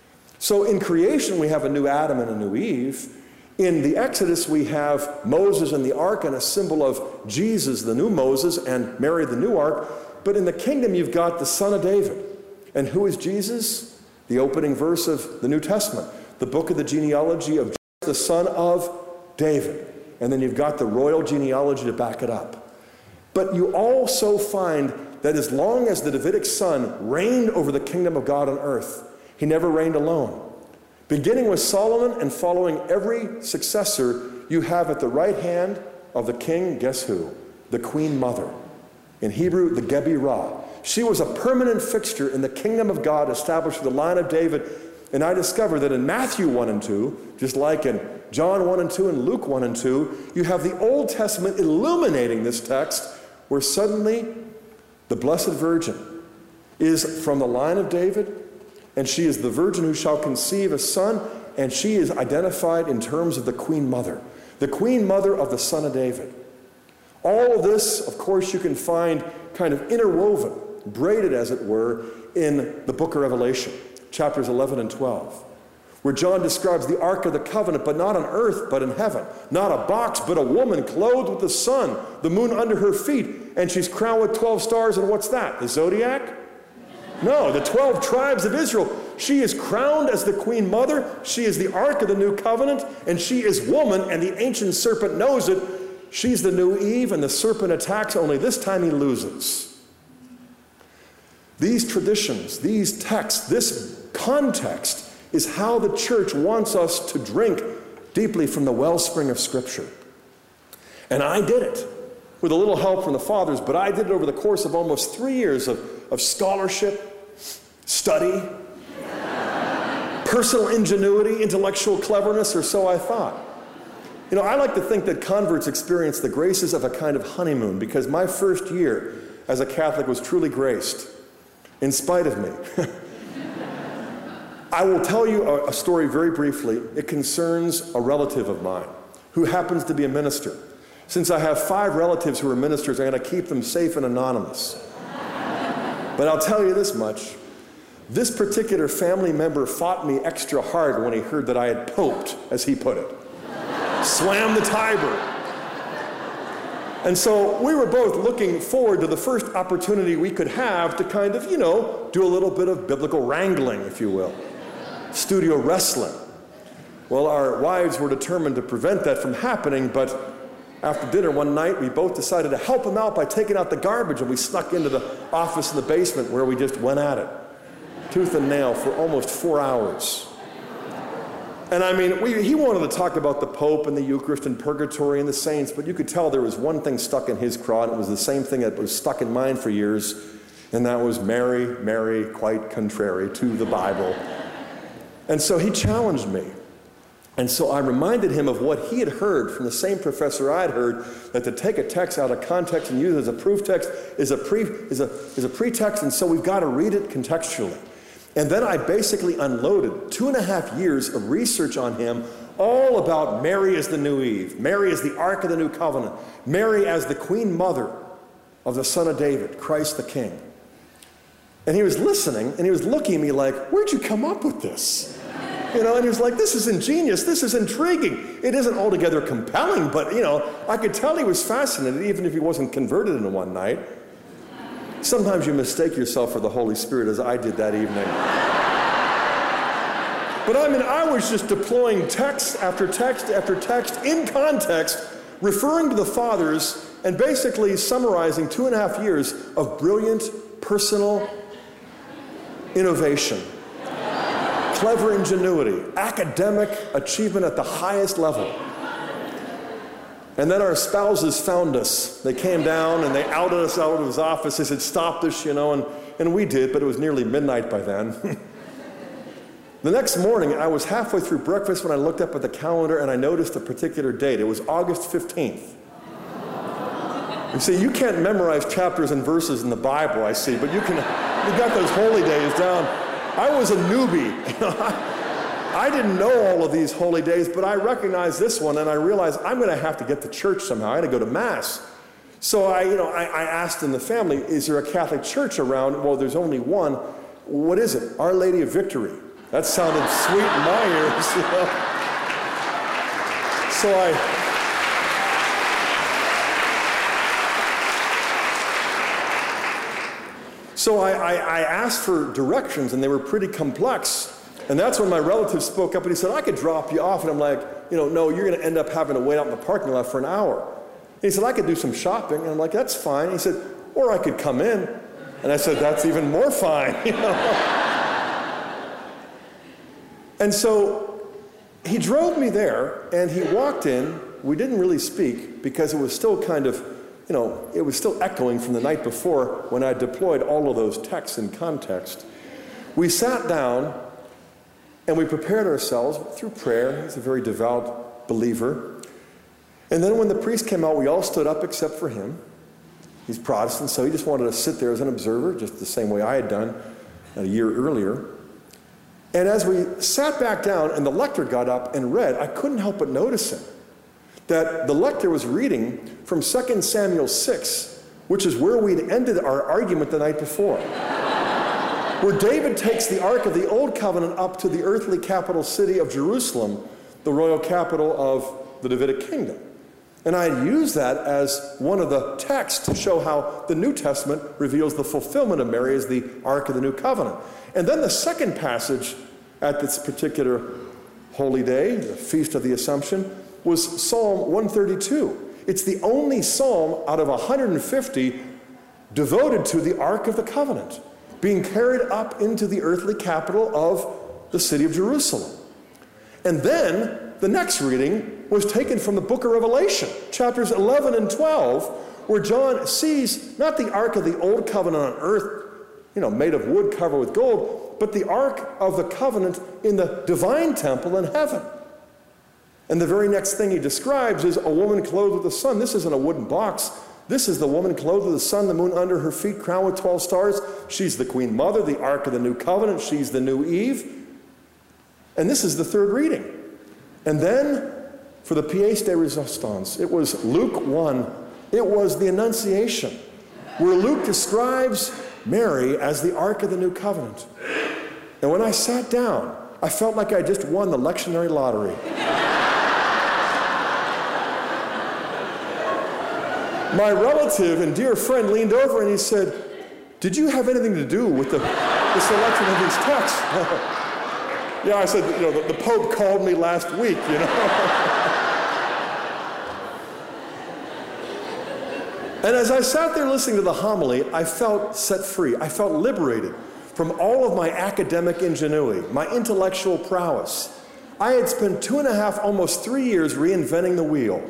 So in creation, we have a new Adam and a new Eve. In the Exodus, we have Moses and the ark and a symbol of Jesus, the new Moses, and Mary, the new ark. But in the kingdom, you've got the Son of David. And who is Jesus? The opening verse of the New Testament, the book of the genealogy of Jesus, the son of David. And then you've got the royal genealogy to back it up. But you also find that as long as the Davidic son reigned over the kingdom of God on earth, he never reigned alone. Beginning with Solomon and following every successor, you have at the right hand of the king, guess who? The Queen Mother. In Hebrew, the Gebirah. She was a permanent fixture in the kingdom of God established with the line of David. And I discovered that in Matthew one and two, just like in John one and two and Luke one and two, you have the Old Testament illuminating this text, where suddenly the Blessed Virgin is from the line of David, and she is the virgin who shall conceive a son, and she is identified in terms of the Queen Mother, the Queen Mother of the Son of David. All of this, of course, you can find kind of interwoven, braided as it were, in the book of Revelation, chapters eleven and twelve, where John describes the Ark of the Covenant, but not on earth, but in heaven. Not a box, but a woman clothed with the sun, the moon under her feet, and she's crowned with twelve stars, and what's that, the zodiac? No, the twelve tribes of Israel. She is crowned as the Queen Mother. She is the Ark of the New Covenant, and she is woman, and the ancient serpent knows it. She's the new Eve, and the serpent attacks, only this time he loses. These traditions, these texts, this context is how the church wants us to drink deeply from the wellspring of Scripture. And I did it with a little help from the fathers, but I did it over the course of almost three years of, of scholarship, study, personal ingenuity, intellectual cleverness, or so I thought. You know, I like to think that converts experience the graces of a kind of honeymoon, because my first year as a Catholic was truly graced, in spite of me. I will tell you a, a story very briefly. It concerns a relative of mine who happens to be a minister. Since I have five relatives who are ministers, I'm going to keep them safe and anonymous. But I'll tell you this much. This particular family member fought me extra hard when he heard that I had poped, as he put it. Swam the Tiber. And so we were both looking forward to the first opportunity we could have to kind of, you know, do a little bit of biblical wrangling, if you will. Studio wrestling. Well, our wives were determined to prevent that from happening, but after dinner one night, we both decided to help him out by taking out the garbage, and we snuck into the office in the basement where we just went at it, tooth and nail, for almost four hours. And I mean, we, he wanted to talk about the Pope and the Eucharist and purgatory and the saints, but you could tell there was one thing stuck in his craw, and it was the same thing that was stuck in mine for years, and that was Mary, Mary, quite contrary to the Bible. And so he challenged me. And so I reminded him of what he had heard from the same professor I'd heard, that to take a text out of context and use it as a proof text is a, pre, is a, is a pretext, and so we've got to read it contextually. And then I basically unloaded two and a half years of research on him, all about Mary as the new Eve, Mary as the Ark of the New Covenant, Mary as the Queen Mother of the Son of David, Christ the King. And he was listening, and he was looking at me like, where'd you come up with this? You know, and he was like, this is ingenious, this is intriguing. It isn't altogether compelling, but, you know, I could tell he was fascinated, even if he wasn't converted in one night. Sometimes you mistake yourself for the Holy Spirit, as I did that evening. But I mean, I was just deploying text after text after text in context, referring to the fathers, and basically summarizing two and a half years of brilliant personal innovation. Clever ingenuity, academic achievement at the highest level. And then our spouses found us. They came down and they outed us out of his office. They said, stop this, you know, and, and we did, but it was nearly midnight by then. The next morning, I was halfway through breakfast when I looked up at the calendar and I noticed a particular date. It was August fifteenth. You see, you can't memorize chapters and verses in the Bible, I see, but you can, you got those holy days down. I was a newbie. I didn't know all of these holy days, but I recognized this one, and I realized I'm going to have to get to church somehow. I had to go to Mass. So I, you know, I, I asked in the family, is there a Catholic church around? Well, there's only one. What is it? Our Lady of Victory. That sounded sweet in my ears. You know? So I... So I, I, I asked for directions, and they were pretty complex. And that's when my relative spoke up, and he said, I could drop you off. And I'm like, you know, no, you're going to end up having to wait out in the parking lot for an hour. And he said, I could do some shopping. And I'm like, that's fine. He said, or I could come in. And I said, that's even more fine. You know? And so he drove me there, and he walked in. We didn't really speak because it was still kind of, you know, it was still echoing from the night before when I deployed all of those texts in context. We sat down and we prepared ourselves through prayer. He's a very devout believer. And then when the priest came out, we all stood up except for him. He's Protestant, so he just wanted to sit there as an observer, just the same way I had done a year earlier. And as we sat back down and the lector got up and read, I couldn't help but noticing that the lector was reading from Second Samuel six, which is where we'd ended our argument the night before, where David takes the Ark of the Old Covenant up to the earthly capital city of Jerusalem, the royal capital of the Davidic kingdom. And I had used that as one of the texts to show how the New Testament reveals the fulfillment of Mary as the Ark of the New Covenant. And then the second passage at this particular holy day, the Feast of the Assumption, was Psalm one thirty-two. It's the only psalm out of one hundred fifty devoted to the Ark of the Covenant, being carried up into the earthly capital of the city of Jerusalem. And then the next reading was taken from the book of Revelation, chapters eleven and twelve, where John sees not the Ark of the Old Covenant on earth, you know, made of wood covered with gold, but the Ark of the Covenant in the divine temple in heaven. And the very next thing he describes is a woman clothed with the sun. This isn't a wooden box. This is the woman clothed with the sun, the moon under her feet, crowned with twelve stars. She's the Queen Mother, the Ark of the New Covenant. She's the new Eve. And this is the third reading. And then, for the pièce de résistance, it was Luke one. It was the Annunciation, where Luke describes Mary as the Ark of the New Covenant. And when I sat down, I felt like I just won the lectionary lottery. My relative and dear friend leaned over and he said, did you have anything to do with the, the selection of these texts? Yeah, I said, you know, the, the Pope called me last week, you know. And as I sat there listening to the homily, I felt set free. I felt liberated from all of my academic ingenuity, my intellectual prowess. I had spent two and a half, almost three years reinventing the wheel.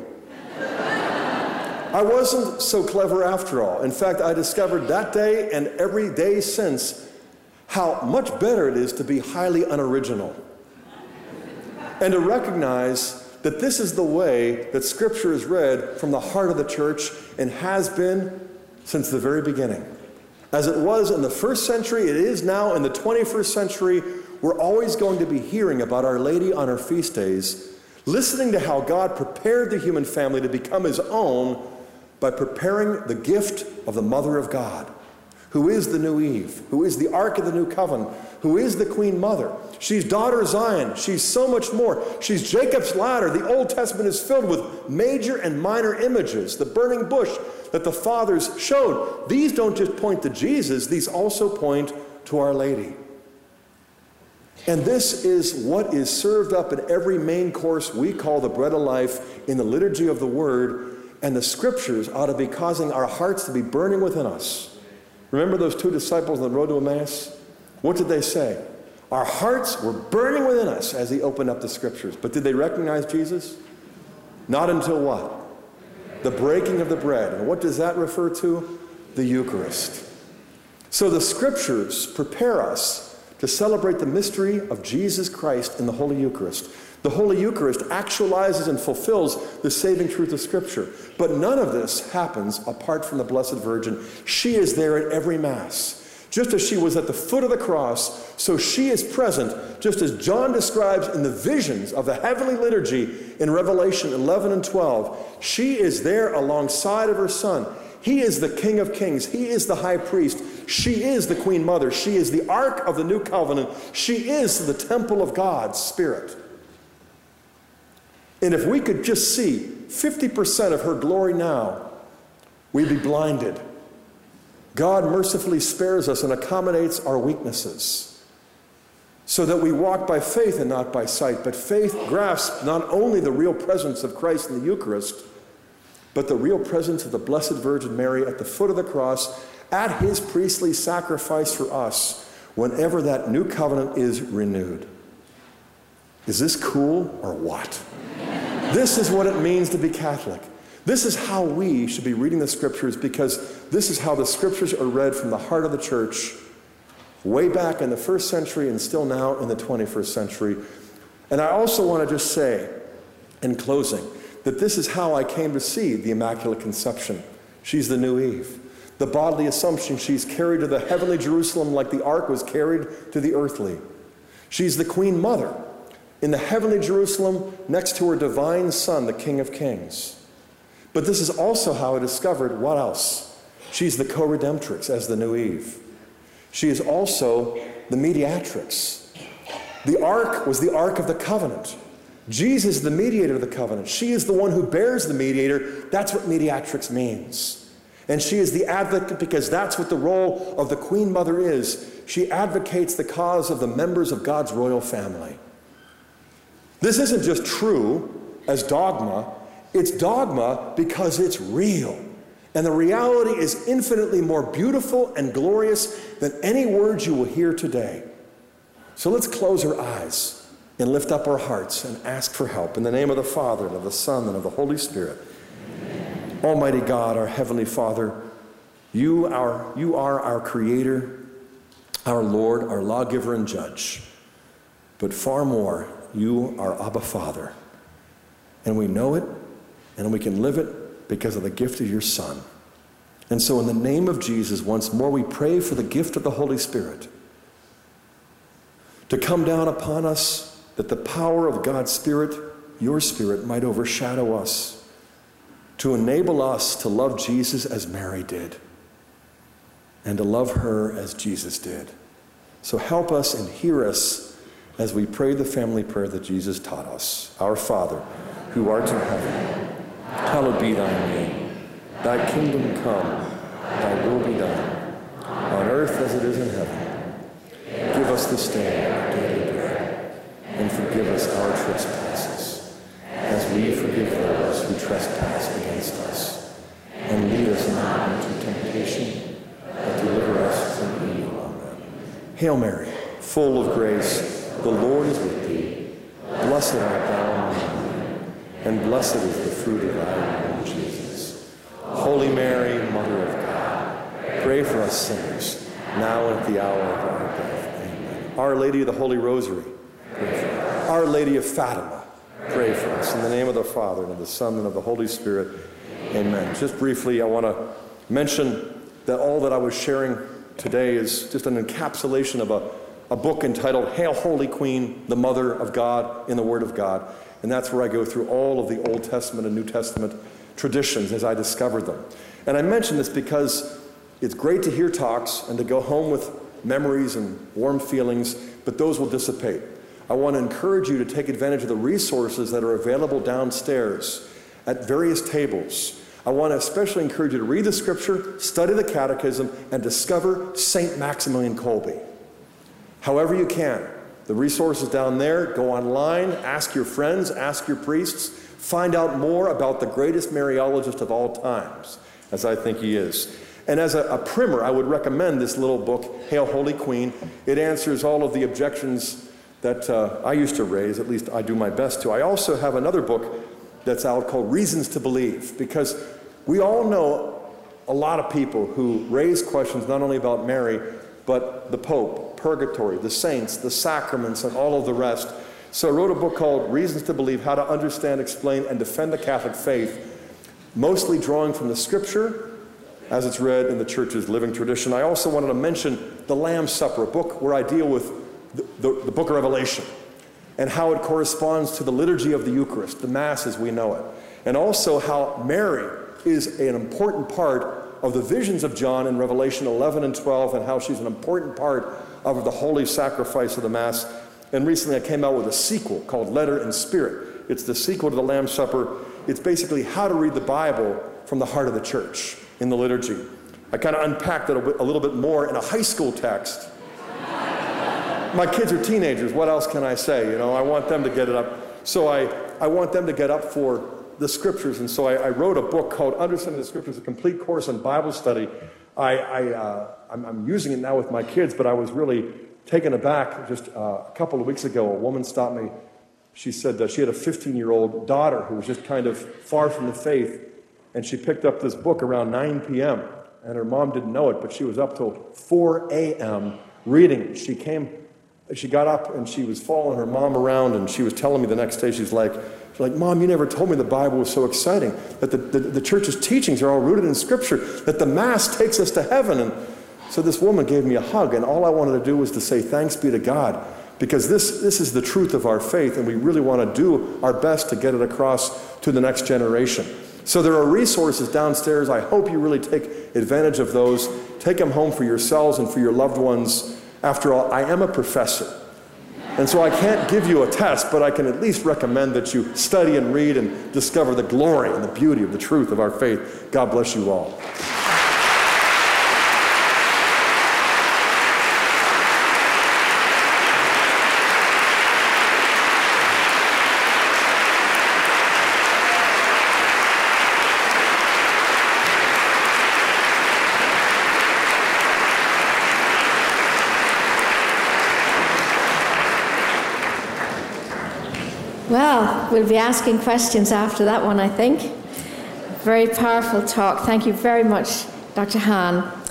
I wasn't so clever after all. In fact, I discovered that day and every day since how much better it is to be highly unoriginal and to recognize that this is the way that Scripture is read from the heart of the church and has been since the very beginning. As it was in the first century, it is now in the twenty-first century. We're always going to be hearing about Our Lady on her feast days, listening to how God prepared the human family to become his own by preparing the gift of the Mother of God, who is the new Eve, who is the Ark of the New Covenant, who is the Queen Mother. She's daughter Zion. She's so much more. She's Jacob's ladder. The Old Testament is filled with major and minor images. The burning bush that the fathers showed. These don't just point to Jesus. These also point to Our Lady. And this is what is served up in every main course we call the bread of life in the liturgy of the Word. And the Scriptures ought to be causing our hearts to be burning within us. Remember those two disciples on the road to Emmaus? What did they say? Our hearts were burning within us as he opened up the Scriptures. But did they recognize Jesus? Not until what? The breaking of the bread. And what does that refer to? The Eucharist. So the Scriptures prepare us to celebrate the mystery of Jesus Christ in the Holy Eucharist. The Holy Eucharist actualizes and fulfills the saving truth of Scripture. But none of this happens apart from the Blessed Virgin. She is there at every Mass. Just as she was at the foot of the cross, so she is present, just as John describes in the visions of the heavenly liturgy in Revelation eleven and twelve. She is there alongside of her Son. He is the King of Kings. He is the High Priest. She is the Queen Mother. She is the Ark of the New Covenant. She is the temple of God's Spirit. And if we could just see fifty percent of her glory now, we'd be blinded. God mercifully spares us and accommodates our weaknesses so that we walk by faith and not by sight. But faith grasps not only the real presence of Christ in the Eucharist, but the real presence of the Blessed Virgin Mary at the foot of the cross at his priestly sacrifice for us whenever that new covenant is renewed. Is this cool or what? This is what it means to be Catholic. This is how we should be reading the Scriptures, because this is how the Scriptures are read from the heart of the Church way back in the first century and still now in the twenty-first century. And I also want to just say, in closing, that this is how I came to see the Immaculate Conception. She's the new Eve. The bodily Assumption, she's carried to the heavenly Jerusalem like the ark was carried to the earthly. She's the Queen Mother in the heavenly Jerusalem next to her divine Son, the King of Kings. But this is also how I discovered what else? She's the co-redemptrix as the new Eve. She is also the mediatrix. The ark was the ark of the covenant. Jesus is the mediator of the covenant. She is the one who bears the mediator. That's what mediatrix means. And she is the advocate, because that's what the role of the Queen Mother is. She advocates the cause of the members of God's royal family. This isn't just true as dogma. It's dogma because it's real. And the reality is infinitely more beautiful and glorious than any words you will hear today. So let's close our eyes and lift up our hearts and ask for help. In the name of the Father, and of the Son, and of the Holy Spirit. Amen. Almighty God, our Heavenly Father, you are, you are our Creator, our Lord, our lawgiver and judge. But far more, you are Abba Father. And we know it, and we can live it because of the gift of your Son. And so in the name of Jesus, once more we pray for the gift of the Holy Spirit to come down upon us, that the power of God's Spirit, your Spirit, might overshadow us, to enable us to love Jesus as Mary did, and to love her as Jesus did. So help us and hear us as we pray the family prayer that Jesus taught us. Our Father, who art in heaven, hallowed be thy name. Thy kingdom come, thy will be done, on earth as it is in heaven. Give us this day our daily bread, and forgive us our trespasses, as we forgive those who trespass against us. And lead us not into temptation, but deliver us from evil. Amen. Hail Mary, full of grace, the Lord is with thee. Blessed art thou among women, and blessed is the fruit of thy womb, Jesus. Holy Mary, Mother of God, pray for us sinners, now and at the hour of our death. Amen. Our Lady of the Holy Rosary, pray for us. Our Lady of Fatima, pray for us. In the name of the Father, and of the Son, and of the Holy Spirit. Amen. Just briefly, I want to mention that all that I was sharing today is just an encapsulation of a, a book entitled Hail Holy Queen, the Mother of God in the Word of God. And that's where I go through all of the Old Testament and New Testament traditions as I discovered them. And I mention this because it's great to hear talks and to go home with memories and warm feelings, but those will dissipate. I want to encourage you to take advantage of the resources that are available downstairs at various tables. I want to especially encourage you to read the Scripture, study the Catechism, and discover Saint Maximilian Kolbe. However you can. The resources down there, go online, ask your friends, ask your priests, find out more about the greatest Mariologist of all times, as I think he is. And as a, a primer, I would recommend this little book, Hail Holy Queen. It answers all of the objections that uh, I used to raise, at least I do my best to. I also have another book that's out called Reasons to Believe, because we all know a lot of people who raise questions not only about Mary, but the Pope, purgatory, the saints, the sacraments, and all of the rest. So I wrote a book called Reasons to Believe: How to Understand, Explain, and Defend the Catholic Faith, mostly drawing from the Scripture as it's read in the Church's living tradition. I also wanted to mention the Lamb's Supper, a book where I deal with the, the, the book of Revelation and how it corresponds to the liturgy of the Eucharist, the Mass as we know it, and also how Mary is an important part of the visions of John in Revelation eleven and twelve, and how she's an important part of the holy sacrifice of the Mass. And recently I came out with a sequel called Letter and Spirit. It's the sequel to the Lamb's Supper. It's basically how to read the Bible from the heart of the Church in the liturgy. I kind of unpacked it a, bit, a little bit more in a high school text. My kids are teenagers. What else can I say? You know, I want them to get it up. So I, I want them to get up for the Scriptures. And so I, I wrote a book called Understanding the Scriptures, a complete course on Bible study. I, I, uh, I'm, I'm using it now with my kids, but I was really taken aback. Just uh, a couple of weeks ago, a woman stopped me. She said that she had a fifteen-year-old daughter who was just kind of far from the faith, and she picked up this book around nine p.m., and her mom didn't know it, but she was up till four a.m. reading it. She came, she got up, and she was following her mom around, and she was telling me the next day, she's like, she's like, Mom, you never told me the Bible was so exciting, that the, the, the Church's teachings are all rooted in Scripture, that the Mass takes us to heaven. And so this woman gave me a hug, and all I wanted to do was to say thanks be to God, because this, this is the truth of our faith, and we really want to do our best to get it across to the next generation. So there are resources downstairs. I hope you really take advantage of those. Take them home for yourselves and for your loved ones. After all, I am a professor, and so I can't give you a test, but I can at least recommend that you study and read and discover the glory and the beauty of the truth of our faith. God bless you all. Well, we'll be asking questions after that one, I think. Very powerful talk. Thank you very much, Doctor Hahn.